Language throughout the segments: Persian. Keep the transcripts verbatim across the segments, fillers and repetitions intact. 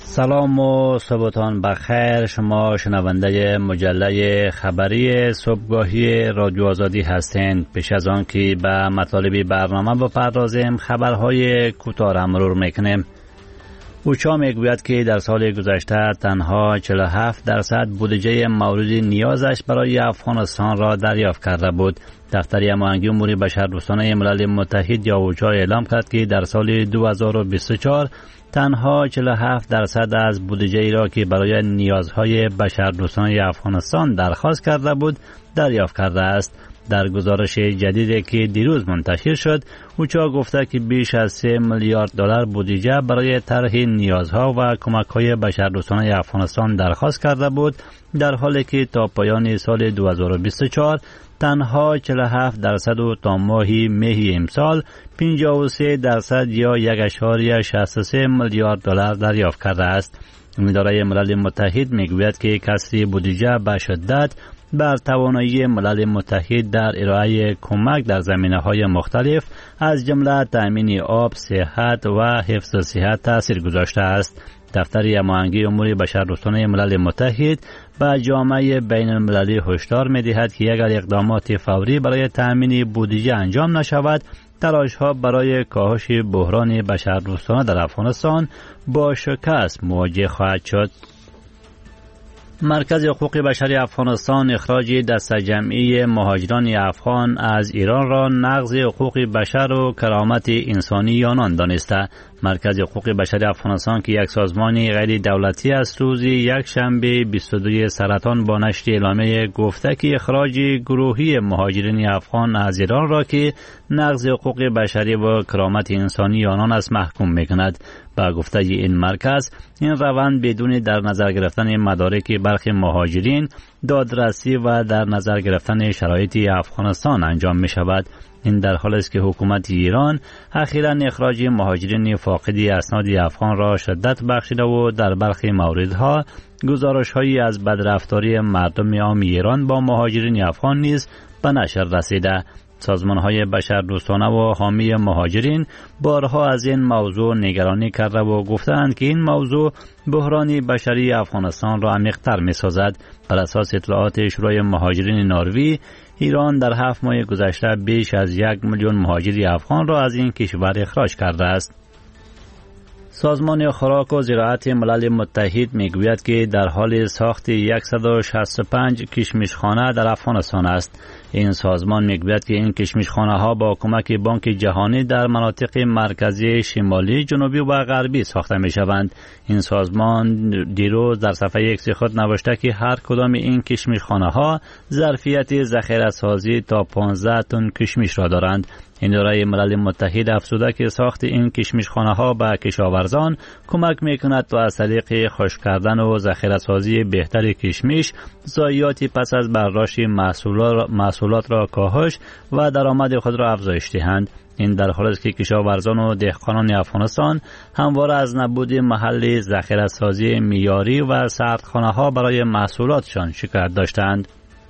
سلام و صبحتان بخیر. شما شنونده مجله خبری صبحگاهی رادیو آزادی هستند. پیش از آن که به مطالب برنامه بپردازیم خبرهای کوتاه را مرور میکنیم. اوچا میگوید که در سال گذشته تنها چهل و هفت درصد بودجه مورد نیازش برای افغانستان را دریافت کرده بود. دفتر هماهنگی امور بشردوستانه ملل متحد یا اوچا اعلام کرد که در سال دو هزار و بیست و چهار تنها چهل و هفت درصد از بودجه ای را که برای نیازهای بشردوستانه افغانستان درخواست کرده بود دریافت کرده است. در گزارش جدیدی که دیروز منتشر شد، اوچا گفته که بیش از سه میلیارد دلار بودجه برای طرح نیازها و کمک‌های بشردوستانه افغانستان درخواست کرده بود، در حالی که تا پایان سال دو هزار و بیست و چهار تنها چهل و هفت درصد و تا ماه می امسال پنجاه و سه درصد یا یک اشاری شصت و سه میلیارد دلار دریافت کرده است. اداره ملل متحد میگوید که کسری بودجه به شدت بر توانایی ملل متحد در ارائه کمک در زمینه‌های مختلف از جمله تأمین آب، صحت و حفظ صحت تاثیر گذاشته است. دفتر هماهنگی امور بشردوستانه ملل متحد به جامعه بین المللی هشدار می‌دهد که اگر اقدامات فوری برای تأمین بودجه انجام نشود، تلاش‌ها برای کاهش بحران بشردوستانه در افغانستان با شکست مواجه خواهد شد. مرکز حقوق بشری افغانستان اخراج دسته جمعی مهاجران افغان از ایران را نقض حقوق بشر و کرامت انسانی آنان دانسته. مرکز حقوق بشری افغانستان که یک سازمان غیر دولتی است، روز یک شنبه بیست و دو سرطان با نشر اعلامیه گفته که اخراج گروهی مهاجرین افغان از ایران را که نقض حقوق بشری و کرامت انسانی آنان است محکوم میکند. با گفته این مرکز، این روند بدون در نظر گرفتن مدارک برخی مهاجرین، دادرسی و در نظر گرفتن شرایط افغانستان انجام می شود. این در حالی است که حکومت ایران اخیراً اخراج مهاجرین فاقدی اسناد افغان را شدت بخشیده و در برخی موردها گزارش‌هایی از بدرفتاری مردم عام ایران با مهاجرین افغان نیز به نشر رسیده. سازمان‌های بشردوستانه و حامی مهاجرین بارها از این موضوع نگرانی کرده و گفتند که این موضوع بحران بشری افغانستان را عمیق‌تر می‌سازد. بر اساس اطلاعات شورای مهاجرین نروژ، ایران در هفت ماه گذشته بیش از یک میلیون مهاجر افغان را از این کشور اخراج کرده است. سازمان خوراک و زراعت ملل متحد میگوید که در حال ساخت صد و شصت و پنج کشمشخانه در افغانستان است. این سازمان میگوید که این کشمشخانه ها با کمک بانک جهانی در مناطق مرکزی، شمالی، جنوبی و غربی ساخته می شوند. این سازمان دیروز در صفحه ایکس خود نوشته که هر کدام این کشمشخانه ها ظرفیت ذخیره سازی تا پانزده تن کشمش را دارند. اداره ملل متحد افزوده که ساخت این کشمشخانه ها به کشاورزان کمک میکند تا از طریق خشک کردن و ذخیره سازی بهتر کشمش، ضایعات پس از برداشت محصولات, محصولات را کاهش و درآمد خود را افزایش دهند. این در حالی است که کشاورزان و دهقانان افغانستان همواره از نبود محل ذخیره سازی معیاری و سردخانه ها برای محصولاتشان شکایت داشتند.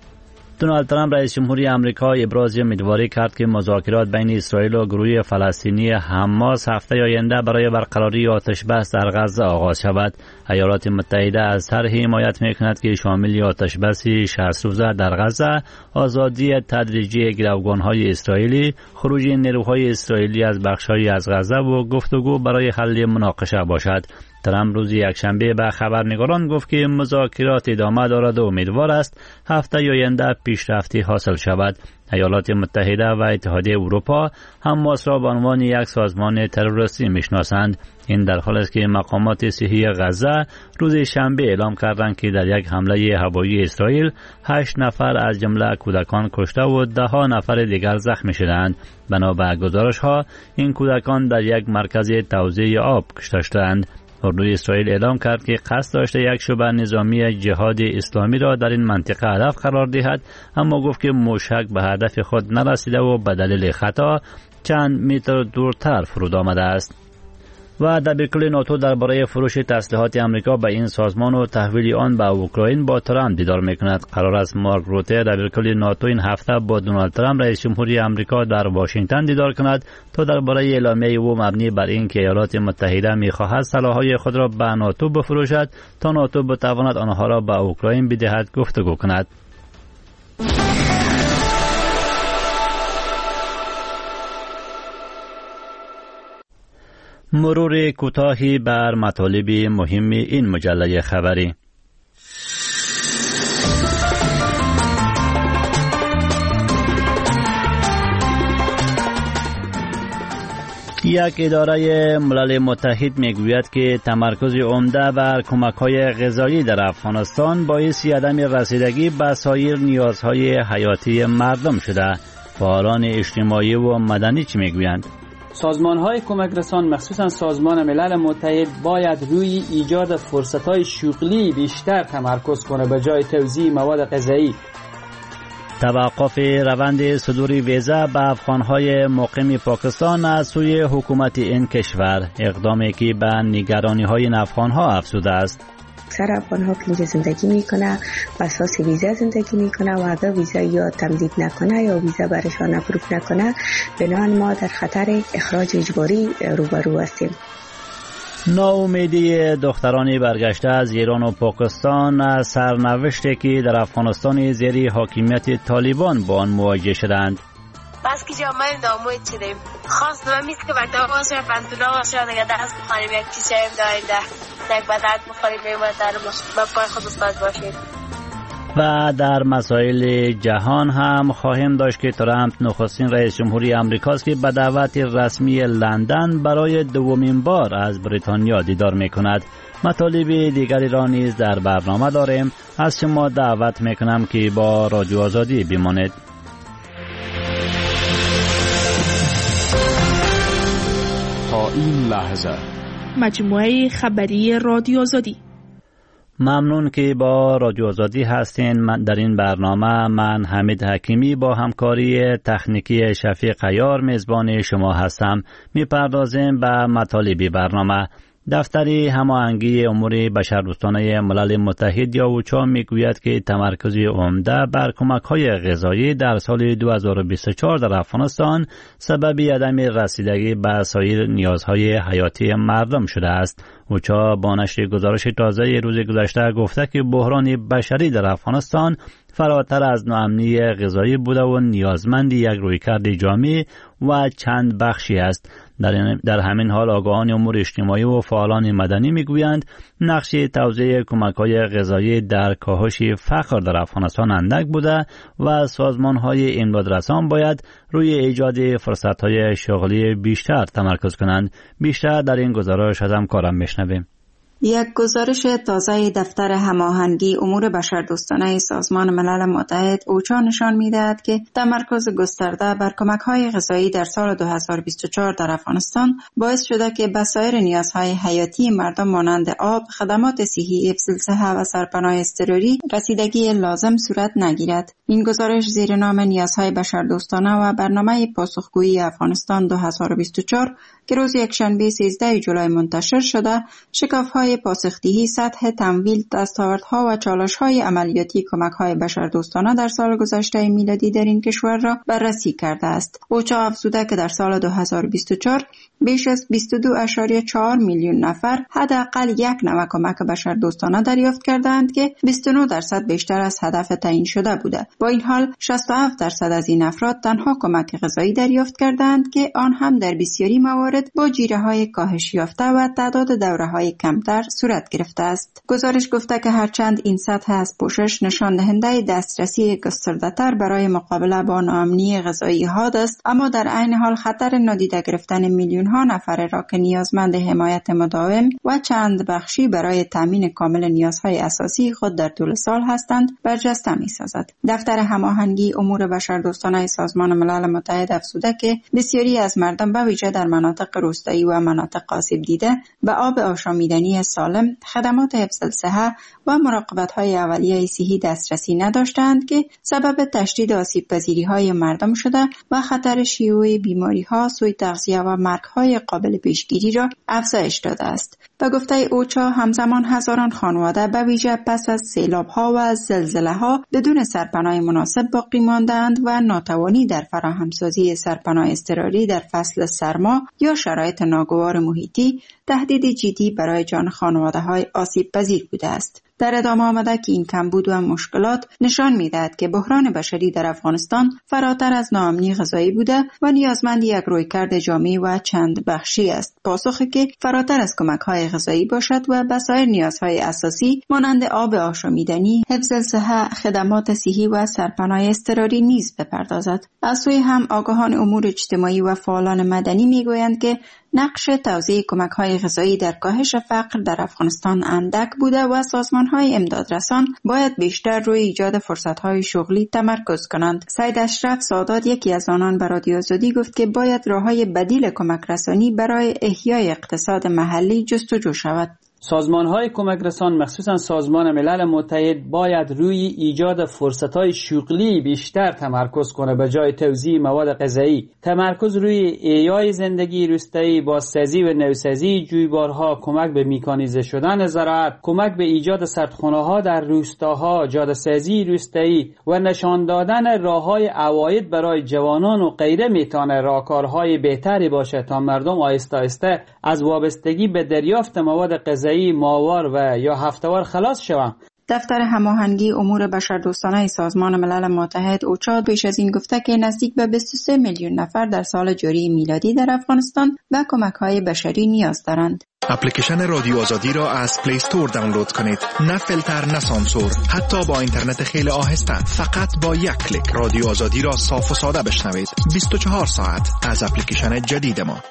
دونالد ترامپ رئیس جمهوری آمریکا ابراز امیدواری کرد که مذاکرات بین اسرائیل و گروه فلسطینی حماس هفته آینده برای برقراری آتش بس در غزه آغاز شود. ایالات متحده از طرحی حمایت میکند که شامل آتش بس شصت روزه در غزه، آزادی تدریجی گروگانهای اسرائیلی، خروج نیروهای اسرائیلی از بخش‌های از غزه و گفتگو برای حل مناقشه باشد. ترامپ روز یکشنبه به خبرنگاران گفت که مذاکرات ادامه دارد و امیدوار است هفته آینده پیشرفتی حاصل شود. ایالات متحده و اتحادیه اروپا حماس را به عنوان یک سازمان تروریستی میشناسند. این در حالی است که مقامات صحی غزه روز شنبه اعلام کردند که در یک حمله هوایی اسرائیل هشت نفر از جمله کودکان کشته و ده ها نفر دیگر زخمی شدند. بنا به گزارش‌ها این کودکان در یک مرکز توزیع آب کشته شدند. اردوی اسرائیل اعلام کرد که قصد داشته یک شبه نظامی جهاد اسلامی را در این منطقه هدف قرار دهد، اما گفت که موشک به هدف خود نرسیده و به دلیل خطا چند متر دورتر فرود آمده است. و دبیرکل ناتو درباره فروش تسلیحات آمریکا به این سازمان و تحویل آن به اوکراین با ترامپ دیدار میکند. قرار است مارک روته دبیرکل ناتو این هفته با دونالد ترامپ رئیس جمهوری آمریکا در واشنگتن دیدار کند تا درباره اعلامیه او مبنی بر اینکه ایالات متحده می‌خواهد سلاح‌های خود را به ناتو بفروشد تا ناتو بتواند آنها را به اوکراین بدهد گفتگو کند. مرور کوتاهی بر مطالب مهم این مجله خبری. یک اداره ملل متحد میگوید که تمرکز عمده بر کمک‌های غذایی در افغانستان باعث عدم رسیدگی به سایر نیازهای حیاتی مردم شده. فعالان اجتماعی و مدنی چی میگویند؟ سازمان‌های کمک رسان مخصوصاً سازمان ملل متحد باید روی ایجاد فرصت‌های شغلی بیشتر تمرکز کنه به جای توزیع مواد غذایی. توقف روند صدور ویزا به افغان‌های مقیم پاکستان از سوی حکومت این کشور، اقدامی که به نگرانی‌های افغان‌ها افزوده است. اکثر افغان‌ها که اینجا زندگی میکنه بر اساس ویزا زندگی میکنه و اگر ویزا یا تمدید نکنه یا ویزا برشان اپروو نکنه بنابراین ما در خطر اخراج اجباری روبرو هستیم. ناامیدی دختران برگشته از ایران و پاکستان از سرنوشتی که در افغانستان زیر حاکمیت طالبان با آن مواجه شدند. بس که جامعه ناموید شدیم. خواست و میست که مکتب باشه پنتونا باشه دیگه درست بخوریم یک چیزی هم داریم ده یک بدرد بخوریم و در پای خود استاد باشیم. و در مسائل جهان هم خواهیم داشت که ترامپ نخستین رئیس جمهوری آمریکاست که به دعوت رسمی لندن برای دومین بار از بریتانیا دیدار میکند. مطالب دیگری را نیز در برنامه داریم. از شما دعوت میکنم که با رادیو آزادی بمانید. تا این لحظه مجموعه خبری رادیو آزادی. ممنون که با رادیو آزادی هستین. من در این برنامه من حمید حکیمی با همکاری تکنیکی شفیق عیار میزبان شما هستم. میپردازیم به مطالب برنامه. دفتر هماهنگی امور بشردوستانه ملل متحد یا اوچا میگوید که تمرکز عمده بر کمک‌های غذایی در سال دو هزار و بیست و چهار در افغانستان سبب عدم رسیدگی به سایر نیازهای حیاتی مردم شده است. اوچا با نشر گزارش تازه روز گذشته گفته که بحران بشری در افغانستان فراتر از ناامنی غذایی بوده و نیازمند یک رویکرد جامع و چند بخشی است. در, در همین حال آگاهان امور اجتماعی و فعالان مدنی میگویند نقش توزیع کمک‌های غذایی در کاهش فقر در افغانستان اندک بوده و سازمان‌های امدادرسان باید روی ایجاد فرصت‌های شغلی بیشتر تمرکز کنند. بیشتر در این گزارش از همکارم میشنویم. یک گزارش تازه دفتر هماهنگی امور بشردوستانه سازمان ملل متحد اوچا نشان می‌دهد که تمرکز گسترده بر کمک‌های غذایی در سال دو هزار و بیست و چهار در افغانستان باعث شده که به سایر نیازهای حیاتی مردم مانند آب، خدمات صحی، حفظ صحت و سرپناه اضطراری رسیدگی لازم صورت نگیرد. این گزارش زیر نام نیازهای بشردوستانه و برنامه پاسخگویی افغانستان دو هزار و بیست و چهار که روز یکشنبه سیزده جولای منتشر شده، شکاف‌های پاسخدهی، سطح تمویل، دستاوردها و چالش‌های عملیاتی کمک‌های بشردوستانه در سال گذشته میلادی در این کشور را بررسی کرده است. اوچا افزوده که در سال دو هزار و بیست و چهار بیش از بیست و دو ممیز چهار میلیون نفر حداقل یک نوع کمک بشردوستانه دریافت کردند که بیست و نه درصد بیشتر از هدف تعیین شده بوده. با این حال شصت و هفت درصد از این افراد تنها کمک غذایی دریافت کردند که آن هم در بسیاری موارد با جیره‌های کاهش یافته و تعداد دوره‌های کمتر صورت گرفته است. گزارش گفته که هرچند این سطح از پوشش نشان دهنده دسترسی گسترده‌تر برای مقابله با ناامنی غذایی ها است، اما در عین حال خطر نادیده گرفتن میلیون ها نفر را که نیازمند حمایت مداوم و چند بخشی برای تامین کامل نیازهای اساسی خود در طول سال هستند برجسته می‌سازد. دفتر هماهنگی امور بشردوستانه سازمان ملل متحد افزوده که بسیاری از مردم به ویژه در مناطق روستایی و مناطق آسیب دیده به آب آشامیدنی سالم، خدمات حفظ الصحه و مراقبت‌های اولیه صحی دسترسی نداشتند که سبب تشدید آسیب‌پذیری‌های مردم شده و خطر شیوع بیماری‌ها، سوء تغذیه و مرگ‌های کمک‌های قابل پیشگیری را افزایش داده است. به گفته اوچا همزمان هزاران خانواده به ویژه پس از سیلاب‌ها و زلزله‌ها بدون سرپناه مناسب باقی مانده‌اند و ناتوانی در فراهمسازی سرپناه اضطراری در فصل سرما یا شرایط ناگوار محیطی تهدید جدی برای جان خانواده‌های آسیب پذیر بوده است. در ادامه آمده که این کمبود و مشکلات نشان می‌دهد که بحران بشری در افغانستان فراتر از ناامنی غذایی بوده و نیازمند یک رویکرد جامع و چند بخشی است، پاسخی که فراتر از کمک‌های غذایی باشد و به سایر نیازهای اساسی مانند آب آشامیدنی، حفظ صحت، خدمات صحی و سرپناه اضطراری نیز بپردازد. از سوی هم آگاهان امور اجتماعی و فعالان مدنی می‌گویند که نقش توزیع کمک‌های غذایی در کاهش فقر در افغانستان اندک بوده و سازمان‌های امدادرسان باید بیشتر روی ایجاد فرصت‌های شغلی تمرکز کنند. سید اشرف سادات یکی از آنان به رادیو آزادی گفت که باید راه‌های بدیل کمک رسانی برای احیای اقتصاد محلی جستجو شود. سازمان‌های کمک رسان مخصوصاً سازمان ملل متحد باید روی ایجاد فرصت‌های شغلی بیشتر تمرکز کنه به جای توزیع مواد غذایی. تمرکز روی احیای زندگی روستایی، بازسازی و نوسازی جویبارها، کمک به مکانیزه شدن زراعت، کمک به ایجاد سردخانه‌ها در روستاها، جاده‌سازی روستایی و نشان دادن راه‌های عواید برای جوانان و غیره میتونه راهکارهای بهتری باشه تا مردم آهسته آهسته از وابستگی به دریافت مواد غذایی ماهوار و یا هفته‌وار خلاص شوند. دفتر هماهنگی امور بشردوستانه سازمان ملل متحد اوچا پیش از این گفته که نزدیک به بیست و سه میلیون نفر در سال جاری میلادی در افغانستان به کمک‌های بشری نیاز دارند. اپلیکیشن رادیو آزادی را از پلی استور دانلود کنید. نه فیلتر نه سانسور، حتی با اینترنت خیلی آهسته، فقط با یک کلیک رادیو آزادی را صاف و ساده بشنوید. بیست و چهار ساعت از اپلیکیشن جدید ما.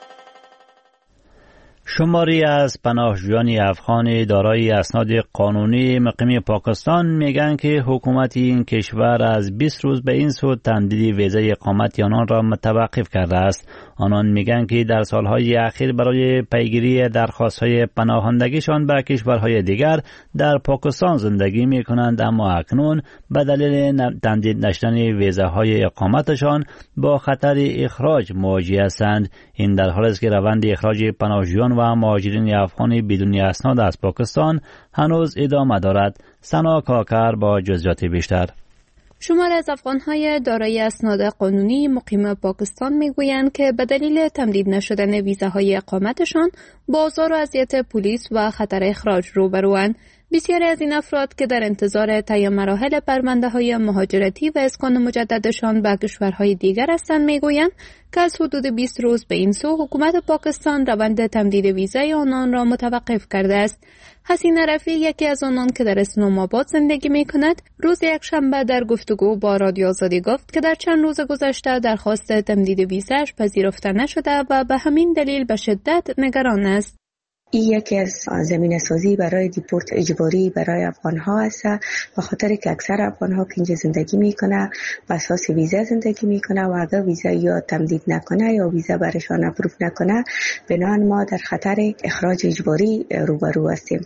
شماری از پناهجویان افغان دارای اسناد قانونی مقیم پاکستان میگن که حکومت این کشور از بیست روز به این سو تمدید ویزای اقامت آنان را متوقف کرده است. آنان میگن که در سالهای اخیر برای پیگیری درخواست‌های پناهندگیشان به کشورهای دیگر در پاکستان زندگی میکنند، اما اکنون به دلیل تمدید نشدن ویزاهای اقامتشان با خطر اخراج مواجه هستند. این در حالی است که روند اخراج پناهجویان و مهاجرین افغان بدون اسناد از پاکستان هنوز ادامه دارد. سنا کاکر با جزئیات بیشتر. شمار از افغان‌های دارای اسناد قانونی مقیم پاکستان میگویند که به دلیل تمدید نشدن ویزاهای اقامتشان با آزار و اذیت پلیس و خطر اخراج روبروند. بسیاری از این افراد که در انتظار طی مراحل پرونده‌های مهاجرتی و اسکان مجددشان به کشورهای دیگر هستند میگویند که از حدود بیست روز به این سو حکومت پاکستان روند تمدید ویزای آنان را متوقف کرده است. حسینه رفیع یکی از آنان که در اسلام آباد زندگی می‌کند روز یکشنبه در گفتگو با رادیو آزادی گفت که در چند روز گذشته درخواست تمدید ویزاش پذیرفته نشده و به همین دلیل به شدت نگران است. این یکی از زمینه سازی برای دیپورت اجباری برای افغان ها است، به خاطر که اکثر افغان ها که اینجا زندگی میکنه بر اساس ویزا زندگی میکنه و اگر ویزا یا تمدید نکنه یا ویزا برشان اپروف نکنه بنابراین ما در خطر اخراج اجباری روبرو هستیم.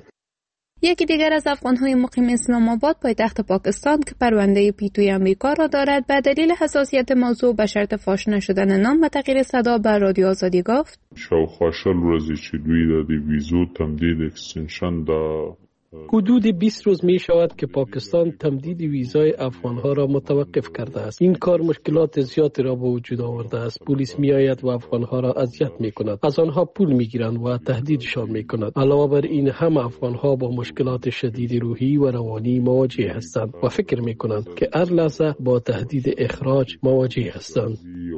یکی دیگر از افغان‌های مقیم اسلام آباد پایتخت پاکستان که پرونده پیتوی امریکا را دارد به دلیل حساسیت موضوع به شرط فاش نشدن نام و تغییر صدا به رادیو آزادی گفت شاوخوا شل ورځې چې دوی د ویزو تمدید اکستنشن دا حدود بیست روز می شود که پاکستان تمدید ویزای افغانها را متوقف کرده است. این کار مشکلات زیادی را به وجود آورده است. پلیس می آید و افغانها را اذیت می کند. از آنها پول می گیرند و تهدیدشان می کند. علاوه بر این هم افغانها با مشکلات شدید روحی و روانی مواجه هستند و فکر می کنند که هر لحظه با تهدید اخراج مواجه هستند.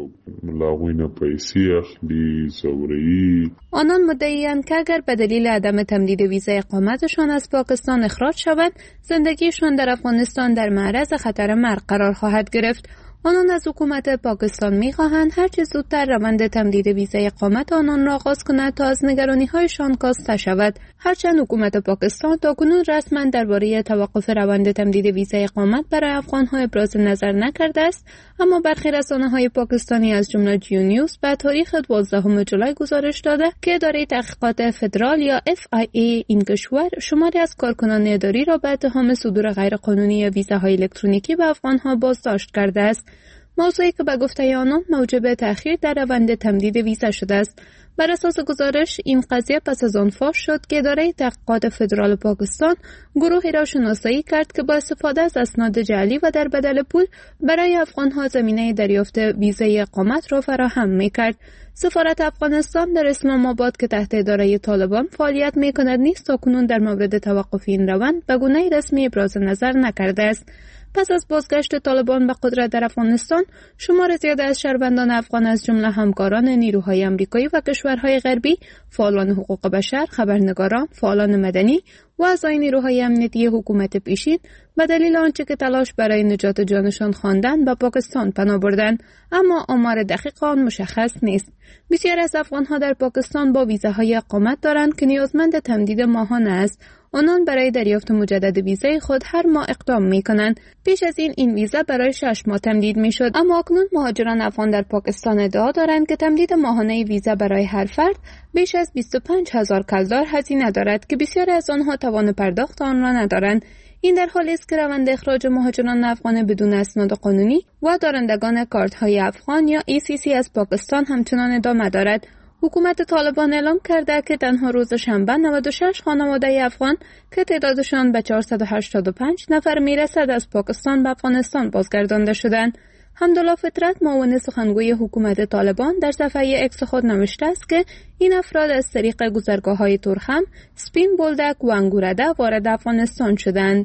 آنان مدعی‌اند که اگر به دلیل عدم تمدید ویزای اقامتشان از پاکستان اخراج شوند، زندگیشان در افغانستان در معرض خطر مرگ قرار خواهد گرفت. آنان از حکومت پاکستان می‌خواهند هر چه زودتر روند تمدید ویزای اقامت آنان را آغاز کند تا از نگرانی‌هایشان کاسته شود. هرچند حکومت پاکستان تاکنون رسما درباره توقف روند تمدید ویزای اقامت برای افغان‌ها ابراز نظر نکرده است، اما برخی رسانه‌های پاکستانی از جمله جیو نیوز به تاریخ دوازدهم ژولای گزارش داده که اداره تحقیقات فدرال یا اف آی ای این کشور شماری از کارکنان اداری را به اتهام صدور غیرقانونی ویزاهای الکترونیکی به افغان‌ها بازداشت کرده است. موضوعی که به گفته آنان موجب تأخیر در روند تمدید ویزا شده است. بر اساس گزارش این قضیه پس از آن فاش شد که اداره تحقیقات فدرال پاکستان گروهی را شناسایی کرد که با استفاده از اسناد جعلی و در بدل پول برای افغان‌ها زمینه دریافت ویزای اقامت را فراهم می‌کرد. سفارت افغانستان در اسلام آباد که تحت اداره طالبان فعالیت می‌کند نیز تاکنون در مورد توقف این روند به گونه رسمی ابراز نظر نکرده است. پس از بازگشت طالبان به قدرت در افغانستان، شمار زیادی از شهروندان افغان از جمله همکاران نیروهای آمریکایی و کشورهای غربی، فعالان حقوق بشر، خبرنگاران، فعالان مدنی و اعضای نیروهای امنیتی حکومت پیشین به دلیل آنچه که تلاش برای نجات جانشان خواندند به پاکستان پناه بردند، اما آمار دقیق آن مشخص نیست. بسیار از افغانها در پاکستان با ویزاهای اقامت دارند که نیازمند تمدید ماهانه است. آنان برای دریافت مجدد ویزای خود هر ماه اقدام می کنند. پیش از این این ویزا برای شش ماه تمدید می شد، اما اکنون مهاجران افغان در پاکستان ادعا دارند که تمدید ماهانه ویزا برای هر فرد بیش از بیست و پنج هزار کلدار هزینه دارد که بسیاری از آنها توان پرداخت آن را ندارند. این در حالی است که روند اخراج مهاجران افغان بدون اسناد قانونی و دارندگان کارت‌های افغان یا ای سی سی از پاکستان همچنان ادامه دارد. حکومت طالبان اعلام کرده که تنها روز شنبه نود و شش خانواده افغان که تعدادشان به چهارصد و هشتاد و پنج نفر میرسد از پاکستان به افغانستان بازگردانده شدند. حمدالله فطرت معاون سخنگوی حکومت طالبان در صفحه اکس خود نوشته است که این افراد از طریق گذرگاه‌های تورخم، سپین بولدک و انگورده وارد افغانستان شدند.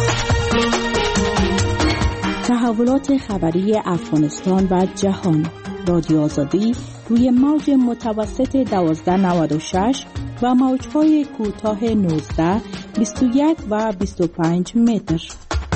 تحولات خبری افغانستان و جهان، رادیو آزادی روی موج متوسط دوازده نود و شش و موج‌های کوتاه نوزده، بیست و یک و بیست و پنج متر.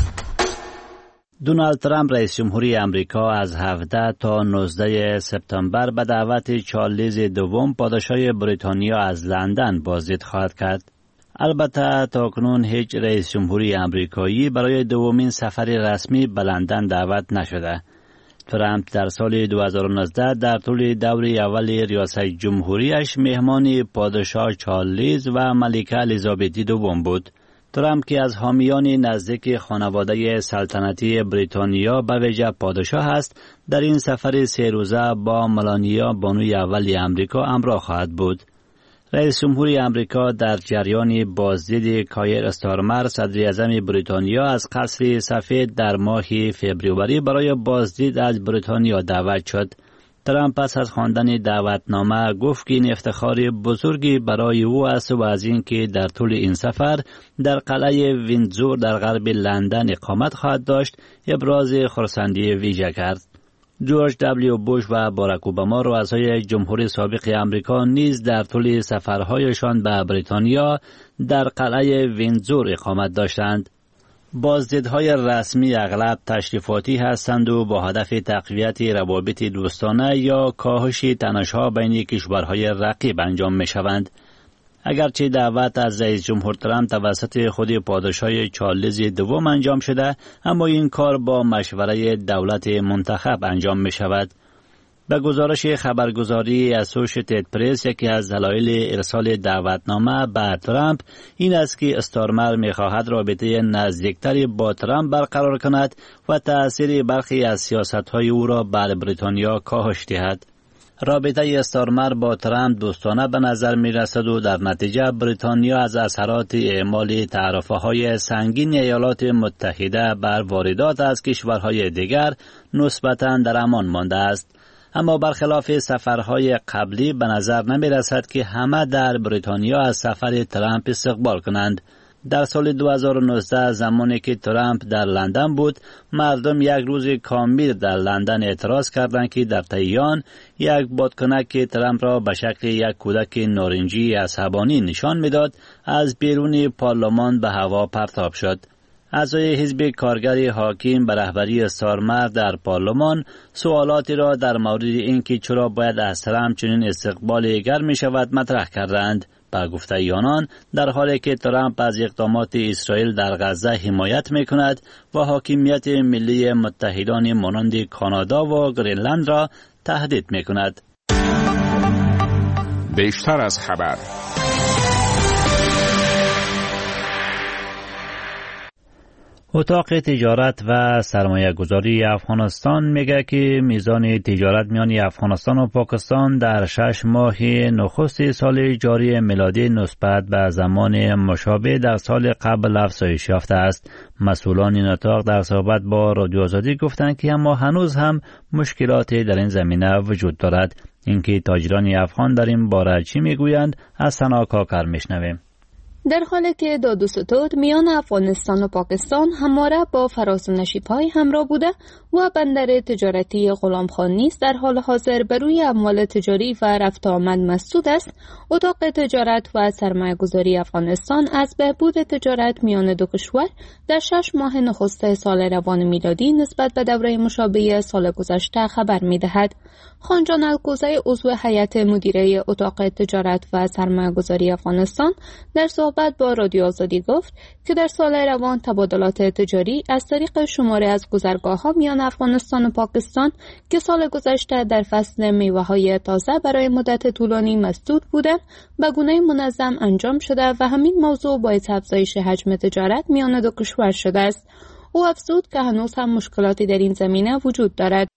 دونالد ترامپ رئیس جمهوری امریکا از هفده تا نوزده سپتامبر به دعوت چارلز دوم پادشاه بریتانیا از لندن بازدید خواهد کرد. البته تاکنون هیچ رئیس جمهوری امریکایی برای دومین سفر رسمی به لندن دعوت نشده. ترامپ در سال دو هزار و نوزده در طول دوره اول ریاست جمهوریش مهمان پادشاه چارلز و ملکه الیزابت دوم بود. ترامپ که از حامیان نزدیک خانواده سلطنتی بریتانیا به ویژه پادشاه است، در این سفر سه روزه با ملانیا بانوی اول امریکا همراه خواهد بود. رئیس جمهوری امریکا در جریان بازدید کایر استارمر صدر اعظم بریتانیا از قصر سفید در ماه فوریه برای بازدید از بریتانیا دعوت شد. ترامپ پس از خواندن دعوتنامه گفت که این افتخار بزرگی برای او است و از این که در طول این سفر در قلعه ویندزور در غرب لندن اقامت خواهد داشت ابراز خرسندی ویژه کرد. جورج دبلیو بوش و باراک اوباما رؤسای جمهوری سابق آمریکا نیز در طول سفرهایشان به بریتانیا در قلعه ویندزور اقامت داشتند. بازدیدهای رسمی اغلب تشریفاتی هستند و با هدف تقویت روابط دوستانه یا کاهش تنش‌ها بین کشورهای رقیب انجام می‌شوند. اگرچه دعوت از رئیس جمهور ترامپ توسط خود پادشاه چارلز دوم انجام شده، اما این کار با مشوره دولت منتخب انجام می شود. به گزارش خبرگزاری اسوشییتد پرس، یکی از دلایل ارسال دعوتنامه به ترامپ این است که استارمر می خواهد رابطه نزدیکتری با ترامپ برقرار کند و تأثیر برخی از سیاست‌های او را بر بریتانیا کاهش دهد. رابطه استارمر با ترامپ دوستانه به نظر می رسد و در نتیجه بریتانیا از اثرات اعمال تعرفه‌های سنگین ایالات متحده بر واردات از کشورهای دیگر نسبتاً در امان مانده است. اما برخلاف سفرهای قبلی به نظر نمی رسد که همه در بریتانیا از سفر ترامپ استقبال کنند. در سال دو هزار و نوزده زمانی که ترامپ در لندن بود، مردم یک روز کامل در لندن اعتراض کردند که در طیان یک بادکنک که ترامپ را به شکل یک کودک نارنجی عصبانی نشان میداد از بیرون پارلمان به هوا پرتاب شد. اعضای حزب کارگر حاکم به رهبری استارمر در پارلمان سوالاتی را در مورد اینکه چرا باید از ترامپ چنین استقبال گرم شود مطرح کردند. با گفته آنان در حالی که ترامپ از اقدامات اسرائیل در غزه حمایت می‌کند و حاکمیت ملی متحدان مانند کانادا و گرینلند را تهدید می‌کند. بیشتر از خبر. اتاق تجارت و سرمایه گذاری افغانستان میگه که میزان تجارت میان افغانستان و پاکستان در شش ماه نخست سال جاری میلادی نسبت به زمان مشابه در سال قبل افزایش یافته است. مسئولان این اتاق در صحبت با رادیو آزادی گفتند که اما هنوز هم مشکلاتی در این زمینه وجود دارد. اینکه تاجران افغان در این باره چی میگویند از ثنا کاکر میشنویم. در حالی که داد و ستد میان افغانستان و پاکستان همواره با فراز و نشیب‌های همراه بوده و بندر تجارتی غلامخان نیز در حال حاضر بر روی اموال تجاری و رفت آمد مسدود است، اتاق تجارت و سرمایه‌گذاری افغانستان از بهبود تجارت میان دو کشور در شش ماه نخست سال روان میلادی نسبت به دوره مشابه سال گذشته خبر می‌دهد. خانجان الکوزی عضو هیئت مدیره اتاق تجارت و سرمایه‌گذاری افغانستان در صحبت با رادیو آزادی گفت که در سال روان تبادلات تجاری از طریق شماری از گذرگاه‌ها میان افغانستان و پاکستان که سال گذشته در فصل میوه‌های تازه برای مدت طولانی مسدود بودند به گونه منظم انجام شده و همین موضوع باعث افزایش حجم تجارت میان دو کشور شده است. او افزود که هنوز هم مشکلاتی در این زمینه وجود دارد.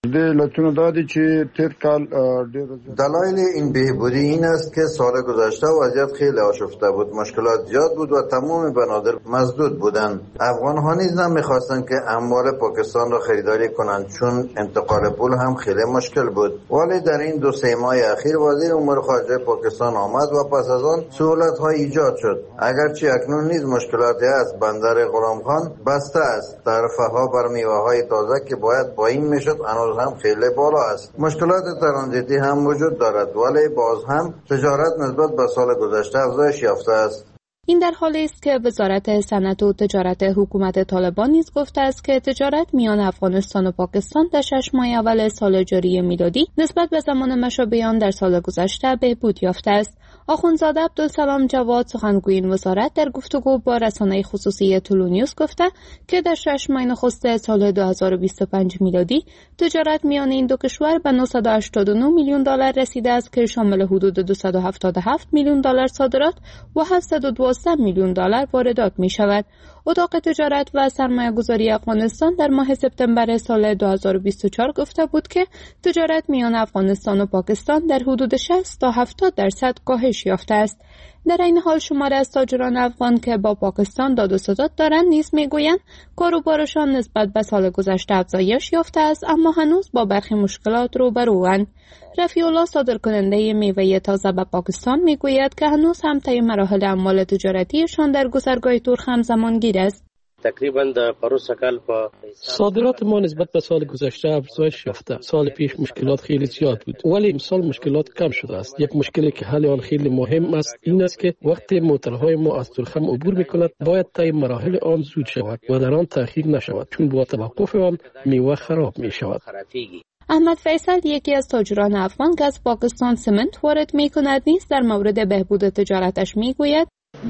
دلایل این بهبودی این است که سال گذشته وضعیت خیلی آشفته بود، مشکلات زیاد بود و تمام بنادر مسدود بودند. افغان‌ها نیز نمی‌خواستند که اموال پاکستان را خریداری کنند چون انتقال پول هم خیلی مشکل بود. ولی در این دو سه ماه اخیر وزیر امور خارجه پاکستان آمد و پس از آن سهولت‌ها ایجاد شد. اگرچه اکنون نیز مشکلاتی است، بندر غلامخان بسته است. تعرفه‌ها بر میوه‌های تازه که باید پایین میشد هنوز هم خیلی بالا است. مشکلات ترانزیتی هم وجود دارد ولی باز هم تجارت نسبت به سال گذشته افزایش یافته است. این در حالی است که وزارت صنعت و تجارت حکومت طالبان نیز گفته است که تجارت میان افغانستان و پاکستان در شش ماه اول سال جاری میلادی نسبت به زمان مشابه آن در سال گذشته بهبود یافته است. آخوندزاده عبدالسلام جواد سخنگوی این وزارت در گفتگو با رسانه خصوصی طلو نیوز گفته که در شش ماه نخست سال دو هزار و بیست و پنج میلادی تجارت میان این دو کشور به نهصد و هشتاد و نه میلیون دلار رسیده است که شامل حدود دویست و هفتاد و هفت میلیون دلار صادرات و هفتصد و دوازده میلیون دلار واردات می شود. اتاق تجارت و سرمایه‌گذاری افغانستان در ماه سپتامبر سال دو هزار و بیست و چهار گفته بود که تجارت میان افغانستان و پاکستان در حدود شصت تا هفتاد درصد کاهش یافته است. در این حال شماره از تاجران افغان که با پاکستان داد و ستد دارند نیز میگویند کاروبارشان نسبت به سال گذشته افزایش یافته است اما هنوز با برخی مشکلات روبروند. رفیع الله صادرکننده میوه تازه به پاکستان میگوید که هنوز هم طی مراحل اموال تجارتیشان در گذرگاه ترخ همزمان گیر است. تقریبا در پروسه کال په صادرات ما نسبت به سال گذشته افزایش یافته. سال پیش مشکلات خیلی زیاد بود ولی امسال مشکلات کم شده است. یک مشکلی که حل آن خیلی مهم است این است که وقتی موترهای ما از ترخم عبور میکند باید طی مراحل آن زود شود و در آن تأخیر نشود چون با توقف آن میوه خراب میشود. احمد فیصل یکی از تاجران افغان که از پاکستان سمنت وارد میکند نیز در مورد بهبود تجارتش میگوید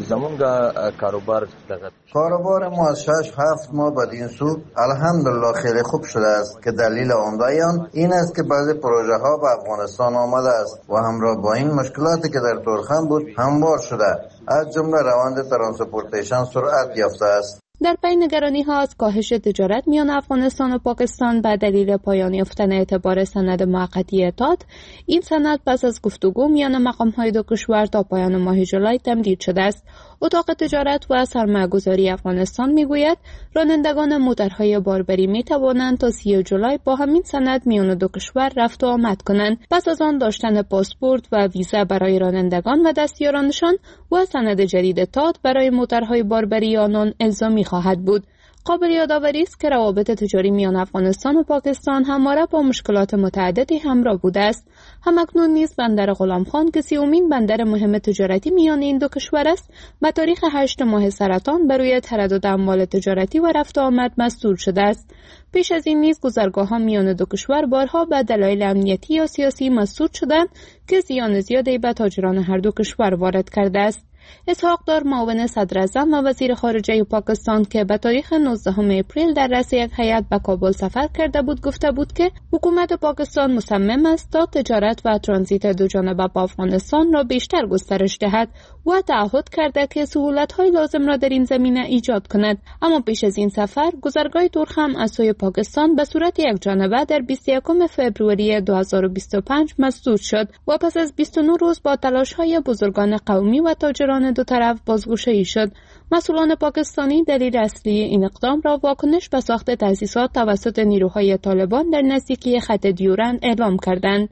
کاروبار کاروبار ما از شش هفت ماه بعد این سو الحمدلله خیلی خوب شده است که دلیل عمده آن این است که بعضی پروژه ها به افغانستان آمده است و همراه با این مشکلاتی که در ترخم بود هموار شده، از جمله روند ترانسپورتیشن سرعت یافته است. در پی نگرانی ها از کاهش تجارت میان افغانستان و پاکستان به دلیل پایان یافتن اعتبار سند موقتی اتحاد، این سند پس از گفتگو میان مقام های دو کشور تا پایان ماه ژولای تمدید شده است. اتاق تجارت و سرمایه‌گذاری افغانستان میگوید رانندگان موترهای باربری می توانند تا سی ژولای با همین سند میان دو کشور رفت و آمد کنند. پس از آن داشتن پاسپورت و ویزا برای رانندگان و دستیارانشان و سند جدید اتحاد برای موترهای باربری آنان الزامی خواهد بود. قابل یادآوری است که روابط تجاری میان افغانستان و پاکستان همواره با مشکلات متعددی همراه بوده است. همکنون نیز بندر غلامخان که سیومین بندر مهم تجارتی میان این دو کشور است، به تاریخ هشت ماه سرطان بر روی تردد اموال تجارتی و رفت و آمد مسدود شده است. پیش از این نیز گذرگاه‌ها میان دو کشور بارها به دلایل امنیتی یا سیاسی مسدود شدند که زیان زیادی به تاجران هر دو کشور وارد کرده است. اسحاق دار معاون صدر اعظم و وزیر خارجه پاکستان که به تاریخ نوزدهم اپریل در رأس یک هیئت به کابل سفر کرده بود گفته بود که حکومت پاکستان مصمم است تا تجارت و ترانزیت دوجانبه با افغانستان را بیشتر گسترش دهد و تعهد کرده که سهولت‌های لازم را در این زمینه ایجاد کند. اما پیش از این سفر گذرگاه تورخم از سوی پاکستان به صورت یک جانبه در بیست و یکم فوریه دو هزار و بیست و پنج مسدود شد و پس از بیست و نه روز با تلاش‌های بزرگان قومی و تاجران دو طرف بازگشایی شد. مسئولان پاکستانی دلیل اصلی این اقدام را واکنش به ساخت تأسیسات توسط نیروهای طالبان در نزدیکی خط دیورند اعلام کردند.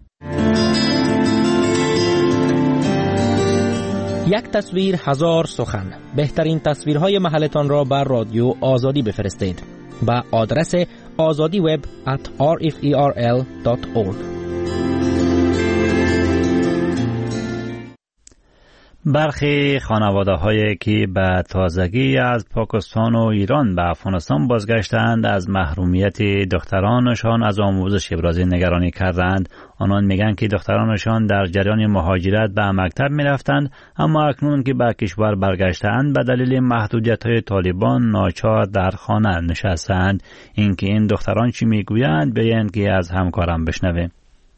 یک تصویر هزار سخن. بهترین تصویرهای محلتان را بر رادیو آزادی بفرستید به آدرس azadi web at r f e r l dot org. برخی خانواده هایی که به تازگی از پاکستان و ایران به افغانستان بازگشتند از محرومیت دخترانشان از آموزش ابراز نگرانی کردند. آنان میگن که دخترانشان در جریان مهاجرت به مکتب میرفتند، اما اکنون که به کشور برگشتند به دلیل محدودیت های طالبان ناچار در خانه نشستند. اینکه این دختران چی میگویند بیایند که از همکارم بشنویم.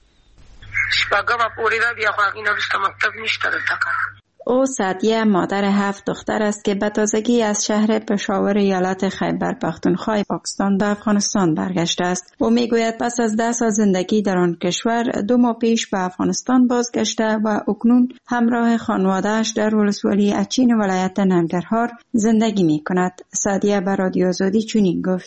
او سعدیه مادر هفت دختر است که به تازگی از شهر پشاور ایالت خیبر پختونخوا پاکستان به افغانستان برگشته است. او میگوید پس از ده سال زندگی در آن کشور دو ماه پیش به افغانستان بازگشته و اکنون همراه خانواده‌اش در ولسوالی اچین ولایت ننگرهار زندگی می کند. سعدیه به رادیو آزادی چنین گفت: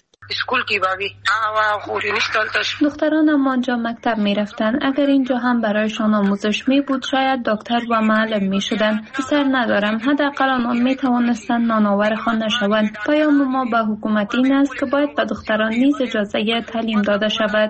دختران اما آنجا مکتب می رفتن. اگر اینجا هم برایشان آموزش می بود شاید دکتر و معلم می شدن. سر ندارم، حداقل آنان می توانستن نانآور خان نشوند. پیام ما به حکومت این است که باید به دختران نیز اجازه تعلیم داده شود.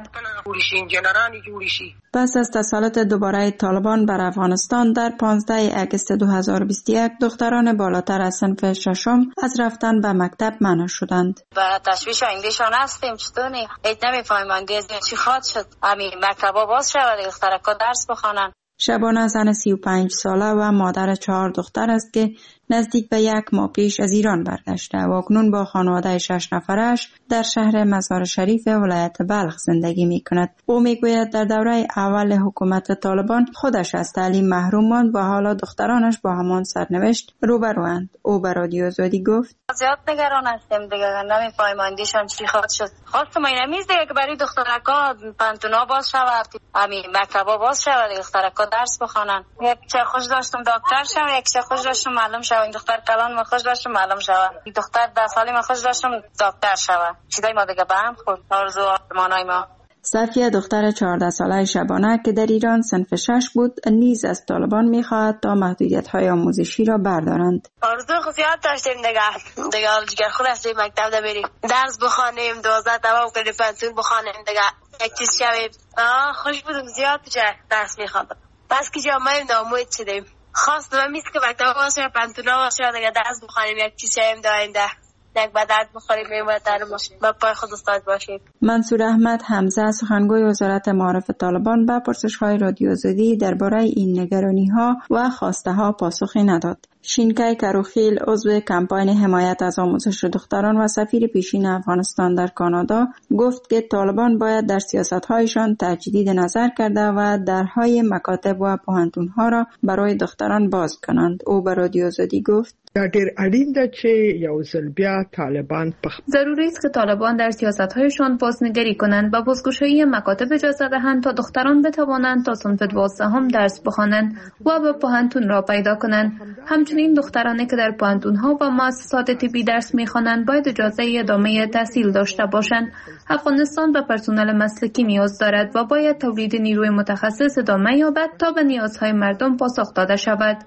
پس از تسلط دوباره طالبان بر افغانستان در پانزده آگوست دو هزار و بیست و یک دختران بالاتر از صنف ششم از رفتن به مکتب منع شدند. برای تشویش انگلیشان هستیم چطوری؟ هیچ نمیفهمیم انگلیسی چی خواد شد. همین مکتبا باز شود دخترکا درس بخوانن. شبانه زن سی و پنج ساله و مادر چهار دختر است که نزدیک به یک ماه پیش از ایران برگشته و اکنون با خانواده شش نفرش در شهر مزار شریف ولایت بلخ زندگی می کند. او می گوید در دوره اول حکومت طالبان خودش از تعلیم محروم ماند و حالا دخترانش با همان سرنوشت روبروند. او به رادیو آزادی گفت: زیاد نگران هستیم دیگه، نمیفهمیم اندیشان چی خواهد شد. خواستم این میز دیگه که برای دخترکا پنتونا باز شود، همین مکتبا باز شود، دخترکا درس بخوانن. یک چه خوش داشتم دکتر شم، یک چه خوش داشتم معلم شم. این دختر کلان ما خوش داشتم معلم شوم، این دختر ده سالی ما خوش داشتم دکتر شوم. چیزای ما دیگه به هم خورد. آرزو آرمانای ما. صفیه دختر چهارده ساله شبانه که در ایران صنف شش بود نیز از طالبان میخواهد تا محدودیت‌های آموزشی را بردارند. آرزو خصوصیات داشتیم دیگه دیگه دیگه خود هستیم مکتب ده بریم درس بخوانیم دوازده تمام کنیم پنتون بخوانیم دیگه یک چیز شویم. آه خوش بودم زیاد پیش درس میخواندم بس که جامعه ناموید شدیم. خواست و میست که مکتب باشه پنتونا باشه دیگه درس بخوانیم یک چیز شویم داینده یک بدرد بخوریم این بدر باشیم با پای خود استاد باشیم. منصور احمد حمزه سخنگوی وزارت معارف طالبان به پرسش‌های رادیو آزادی درباره این نگرانی‌ها و خواسته‌ها پاسخی نداد. شینکای کروخیل عضو کمپاین حمایت از آموزش دختران و سفیر پیشین افغانستان در کانادا گفت که طالبان باید در سیاست‌هایشان تجدید نظر کرده و درهای مکاتب و پوهنتون‌ها را برای دختران باز کنند. او به رادیو آزادی گفت: ډېر اړین ده چې یو ځل بیا طالبان په ضروری است که طالبان در سیاست‌هایشان بازنگری کنند و بازگشایی مکاتب اجازه دهند تا دختران بتوانند تا صنف دوازدهم درس بخوانند و به پوهنتون را پیدا کنند. همچنین دخترانی که در پوهنتون‌ها و مؤسسات طبی درس می‌خوانند باید اجازه ادامه تحصیل داشته باشند. افغانستان به پرسنل مسلکی نیاز دارد و باید تولید نیروی متخصص ادامه یابد تا به نیازهای مردم پاسخ داده شود.